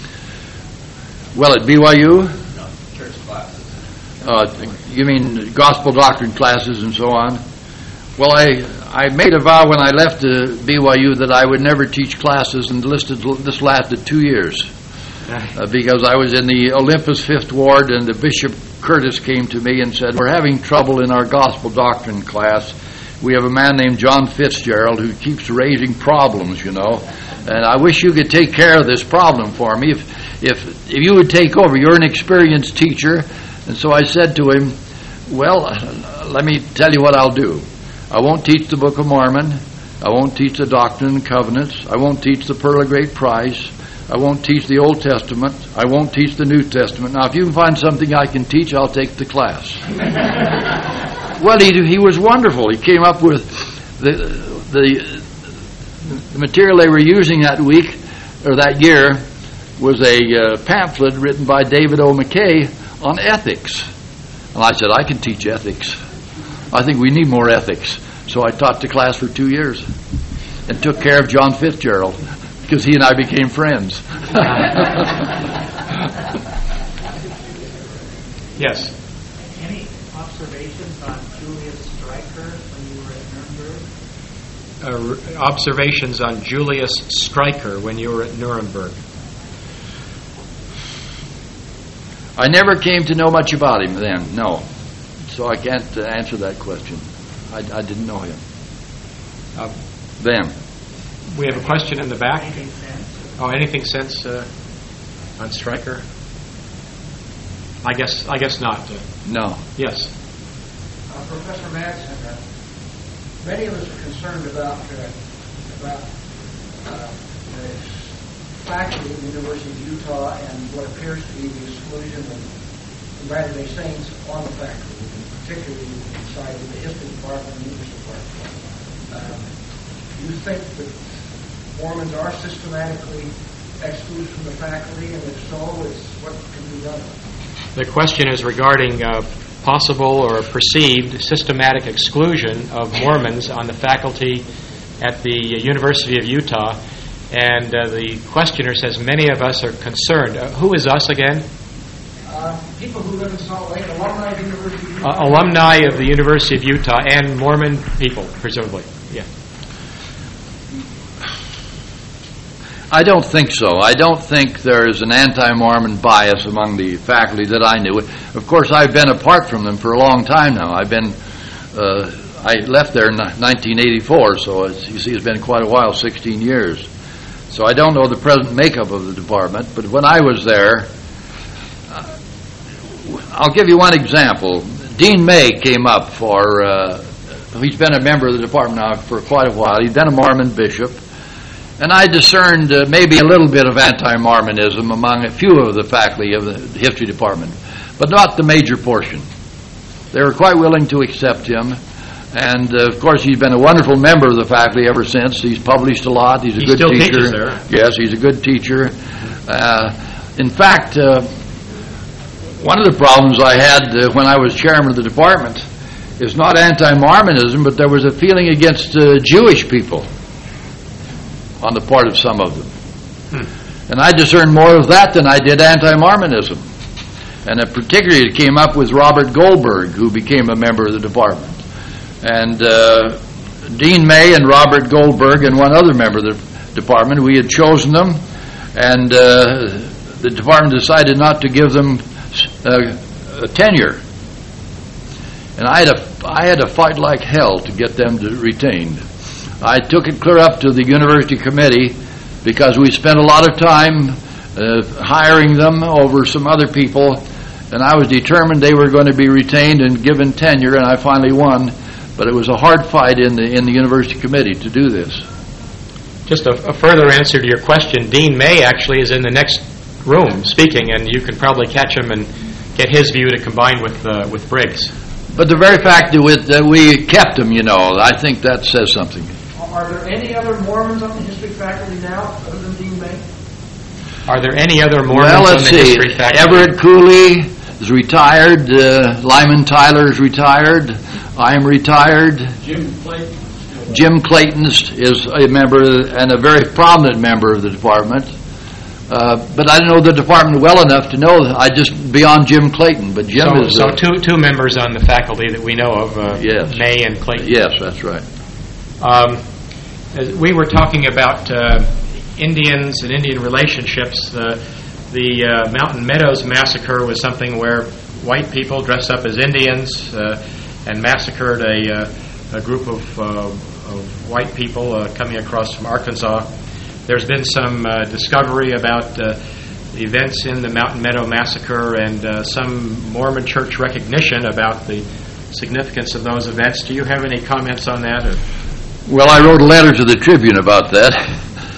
Well, at B Y U? No, church classes. Uh, you mean gospel doctrine classes and so on? Well, I I made a vow when I left uh, B Y U that I would never teach classes, and listed, this lasted two years. Uh, because I was in the Olympus Fifth Ward, and the Bishop Curtis came to me and said, we're having trouble in our gospel doctrine class. We have a man named John Fitzgerald who keeps raising problems, you know, and I wish you could take care of this problem for me. If, if, if you would take over, you're an experienced teacher. And so I said to him, well, let me tell you what I'll do. I won't teach the Book of Mormon. I won't teach the Doctrine and Covenants. I won't teach the Pearl of Great Price. I won't teach the Old Testament. I won't teach the New Testament. Now, if you can find something I can teach, I'll take the class. Well, he he was wonderful. He came up with the the the material they were using that week or that year was a uh, pamphlet written by David O. McKay on ethics. And I said, I can teach ethics. I think we need more ethics. So I taught the class for two years and took care of John Fitzgerald because he and I became friends. Yes. Any observations on Julius Stryker when you were at Nuremberg? Uh, observations on Julius Stryker when you were at Nuremberg. I never came to know much about him then, no. So I can't uh, answer that question. I, I didn't know him. Uh, Then. we have a question in the back. Anything since? Oh, anything since uh, on Stryker? I guess I guess not. Uh, No. yes. Uh, Professor Madsen, uh, many of us are concerned about uh, about uh, the faculty at the University of Utah and what appears to be the exclusion of Latter-day Saints on the faculty, particularly inside of the history department and English department. Um, do you think that Mormons are systematically excluded from the faculty, and if so, it's what can be done? The question is regarding uh, possible or perceived systematic exclusion of Mormons on the faculty at the University of Utah. And uh, the questioner says many of us are concerned. Uh, who is us again? Uh, people who live in Salt Lake, alumni of the University of Utah. Uh, alumni of the University of Utah and Mormon people, presumably. Yeah. I don't think so. I don't think there is an anti-Mormon bias among the faculty that I knew. Of course, I've been apart from them for a long time now. I've been, uh, I left there in nineteen eighty-four, so it's, you see, it's been quite a while, sixteen years. So I don't know the present makeup of the department, but when I was there, uh, I'll give you one example. Dean May came up for, uh, he's been a member of the department now for quite a while. He'd been a Mormon bishop. And I discerned uh, maybe a little bit of anti-Mormonism among a few of the faculty of the history department, but not the major portion. They were quite willing to accept him. And, uh, of course, he's been a wonderful member of the faculty ever since. He's published a lot. He's a he good still teacher. Teaches there. Yes, he's a good teacher. Uh, in fact, uh, one of the problems I had uh, when I was chairman of the department is not anti-Mormonism, but there was a feeling against uh, Jewish people. on the part of some of them. Hmm. And I discerned more of that than I did anti-Mormonism. And it particularly it came up with Robert Goldberg, who became a member of the department. And uh, Dean May and Robert Goldberg and one other member of the department, we had chosen them, and uh, the department decided not to give them uh, a tenure. And I had, a, I had to fight like hell to get them to retained. I took it clear up to the university committee because we spent a lot of time uh, hiring them over some other people, and I was determined they were going to be retained and given tenure, and I finally won. But it was a hard fight in the in the university committee to do this. Just a, a further answer to your question, Dean May actually is in the next room speaking, and you can probably catch him and get his view to combine with uh, with Briggs. But the very fact that we, that we kept him, you know, I think that says something. Are there any other Mormons on the history faculty now other than Dean May? Are there any other Mormons well, on let's the see. history faculty? Everett Cooley is retired. Uh, Lyman Tyler is retired. I am retired. Jim Clayton. Jim Clayton is a member and a very prominent member of the department. Uh, but I don't know the department well enough to know. I just beyond Jim Clayton. But Jim so, is so uh, two two members on the faculty that we know of. Uh, yes. May and Clayton. Yes, that's right. Um, as we were talking about uh, Indians and Indian relationships. Uh, the uh, Mountain Meadows massacre was something where white people dressed up as Indians uh, and massacred a, uh, a group of, uh, of white people uh, coming across from Arkansas. There's been some uh, discovery about uh, events in the Mountain Meadow massacre and uh, some Mormon church recognition about the significance of those events. Do you have any comments on that? Or? Well, I wrote a letter to the Tribune about that.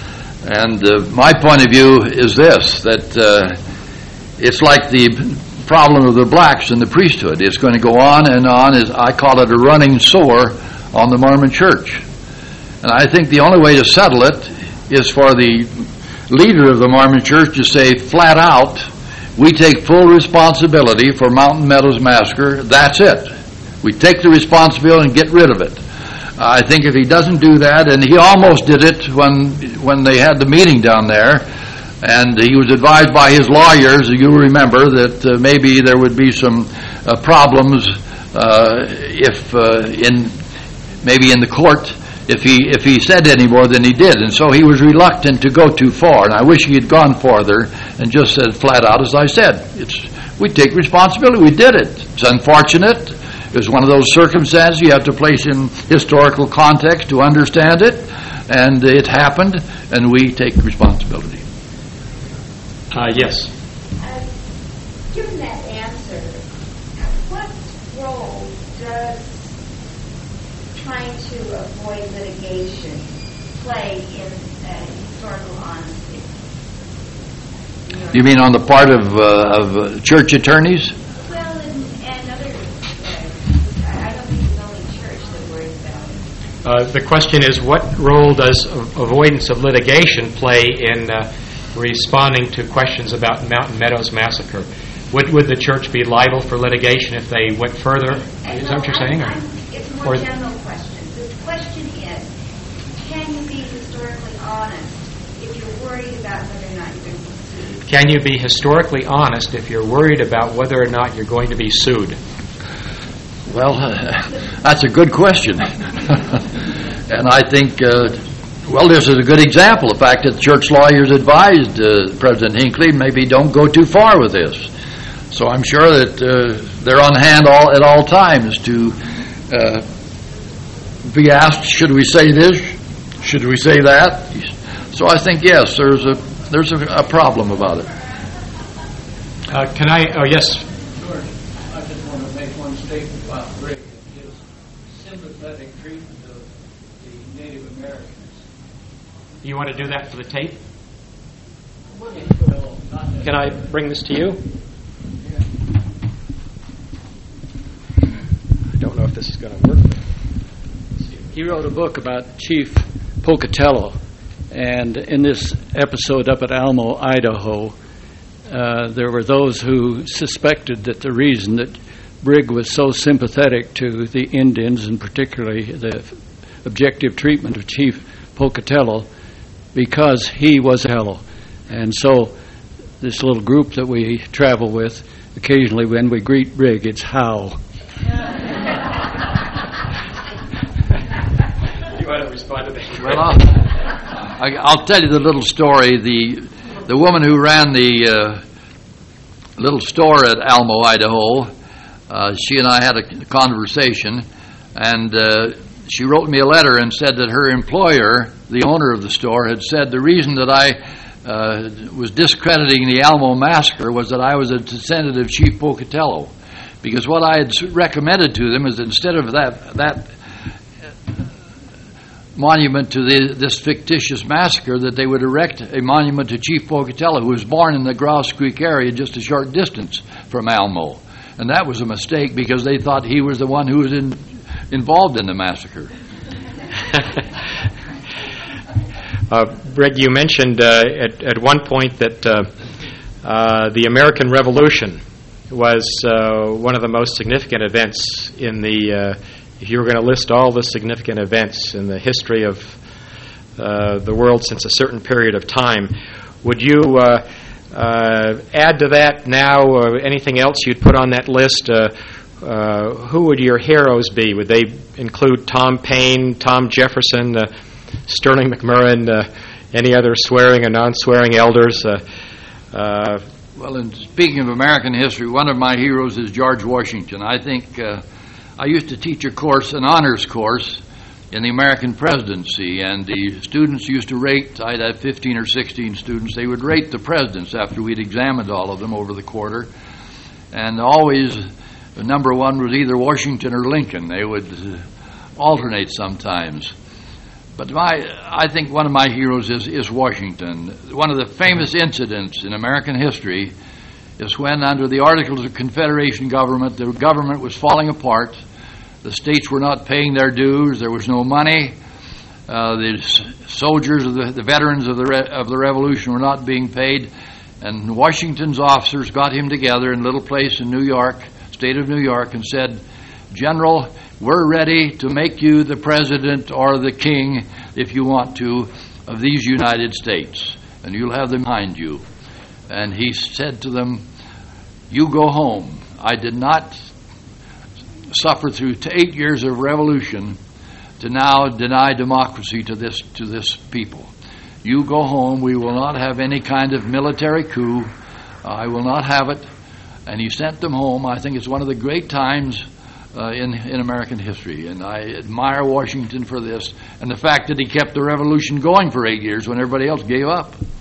And uh, my point of view is this, that uh, it's like the problem of the blacks in the priesthood. It's going to go on and on. As I call it a running sore on the Mormon church. And I think the only way to settle it is for the leader of the Mormon church to say flat out, we take full responsibility for Mountain Meadows massacre. That's it. We take the responsibility and get rid of it. I think if he doesn't do that, and he almost did it when when they had the meeting down there, and he was advised by his lawyers, you remember, that uh, maybe there would be some uh, problems uh, if uh, in maybe in the court if he if he said any more than he did, and so he was reluctant to go too far. And I wish he had gone farther and just said flat out, as I said, it's we take responsibility. We did it. It's unfortunate. It was one of those circumstances you have to place in historical context to understand it, and it happened, and we take responsibility. Uh, yes. Uh, given that answer, what role does trying to avoid litigation play in uh, historical honesty? You mean on the part of, uh, of uh, church attorneys? Well, and, and other, uh, I don't think it's only church that worries about it. Uh, the question is, what role does avoidance of litigation play in uh, responding to questions about Mountain Meadows massacre? Would would the church be liable for litigation if they went further? And Is no, that what you're I'm, saying? Or? I'm, it's a more or general question. The question is, can you be historically honest if you're worried about whether or not you're going to be sued? Can you be historically honest if you're worried about whether or not you're going to be sued? Well, uh, that's a good question. And I think, uh, well, this is a good example. The fact that church lawyers advised uh, President Hinckley, maybe don't go too far with this. So I'm sure that uh, they're on hand all at all times to uh, be asked, should we say this? Should we say that? So I think, yes, there's a there's a, a problem about it. Uh, can I? Oh, yes. George, I just want to make one statement about Rick and his sympathetic treatment of the Native Americans. You want to do that for the tape? Well, not Can I bring this to you? I don't know if this is going to work. He wrote a book about Chief Pocatello, and in this episode up at Alamo, Idaho, uh, there were those who suspected that the reason that Brigg was so sympathetic to the Indians, and particularly the objective treatment of Chief Pocatello, because he was a fellow. And so this little group that we travel with, occasionally when we greet Brig, it's how. You want to respond to that? Well, I'll, I- I'll tell you the little story. The the woman who ran the uh, little store at Almo, Idaho, uh, she and I had a conversation, and uh, she wrote me a letter and said that her employer, the owner of the store, had said the reason that I uh, was discrediting the Almo massacre was that I was a descendant of Chief Pocatello, because what I had recommended to them is that instead of that that monument to the, this fictitious massacre, that they would erect a monument to Chief Pocatello, who was born in the Grouse Creek area just a short distance from Almo. And that was a mistake because they thought he was the one who was in, involved in the massacre. uh, Brig, you mentioned uh, at, at one point that uh, uh, the American Revolution was uh, one of the most significant events in the uh, if you were going to list all the significant events in the history of uh, the world since a certain period of time, would you uh, uh, add to that now uh, anything else you'd put on that list? Uh, uh, who would your heroes be? Would they include Tom Paine, Tom Jefferson, uh, Sterling McMurrin, uh, any other swearing or non-swearing elders? Uh, uh, well, in speaking of American history, one of my heroes is George Washington. I think uh, I used to teach a course, an honors course, in the American presidency, and the students used to rate, I'd have fifteen or sixteen students, they would rate the presidents after we'd examined all of them over the quarter, and always the number one was either Washington or Lincoln. They would uh, alternate sometimes. But my, I think one of my heroes is, is Washington. One of the famous incidents in American history is when, under the Articles of Confederation government, the government was falling apart. The states were not paying their dues. There was no money. Uh, the soldiers, of the, the veterans of the re, of the Revolution, were not being paid. And Washington's officers got him together in a little place in New York, state of New York, and said, "General, we're ready to make you the president or the king, if you want to, of these United States, and you'll have them behind you." And he said to them, "You go home. I did not suffer through eight years of revolution to now deny democracy to this to this people. You go home. We will not have any kind of military coup. I will not have it." And he sent them home. I think it's one of the great times uh, in in American history, and I admire Washington for this and the fact that he kept the revolution going for eight years when everybody else gave up.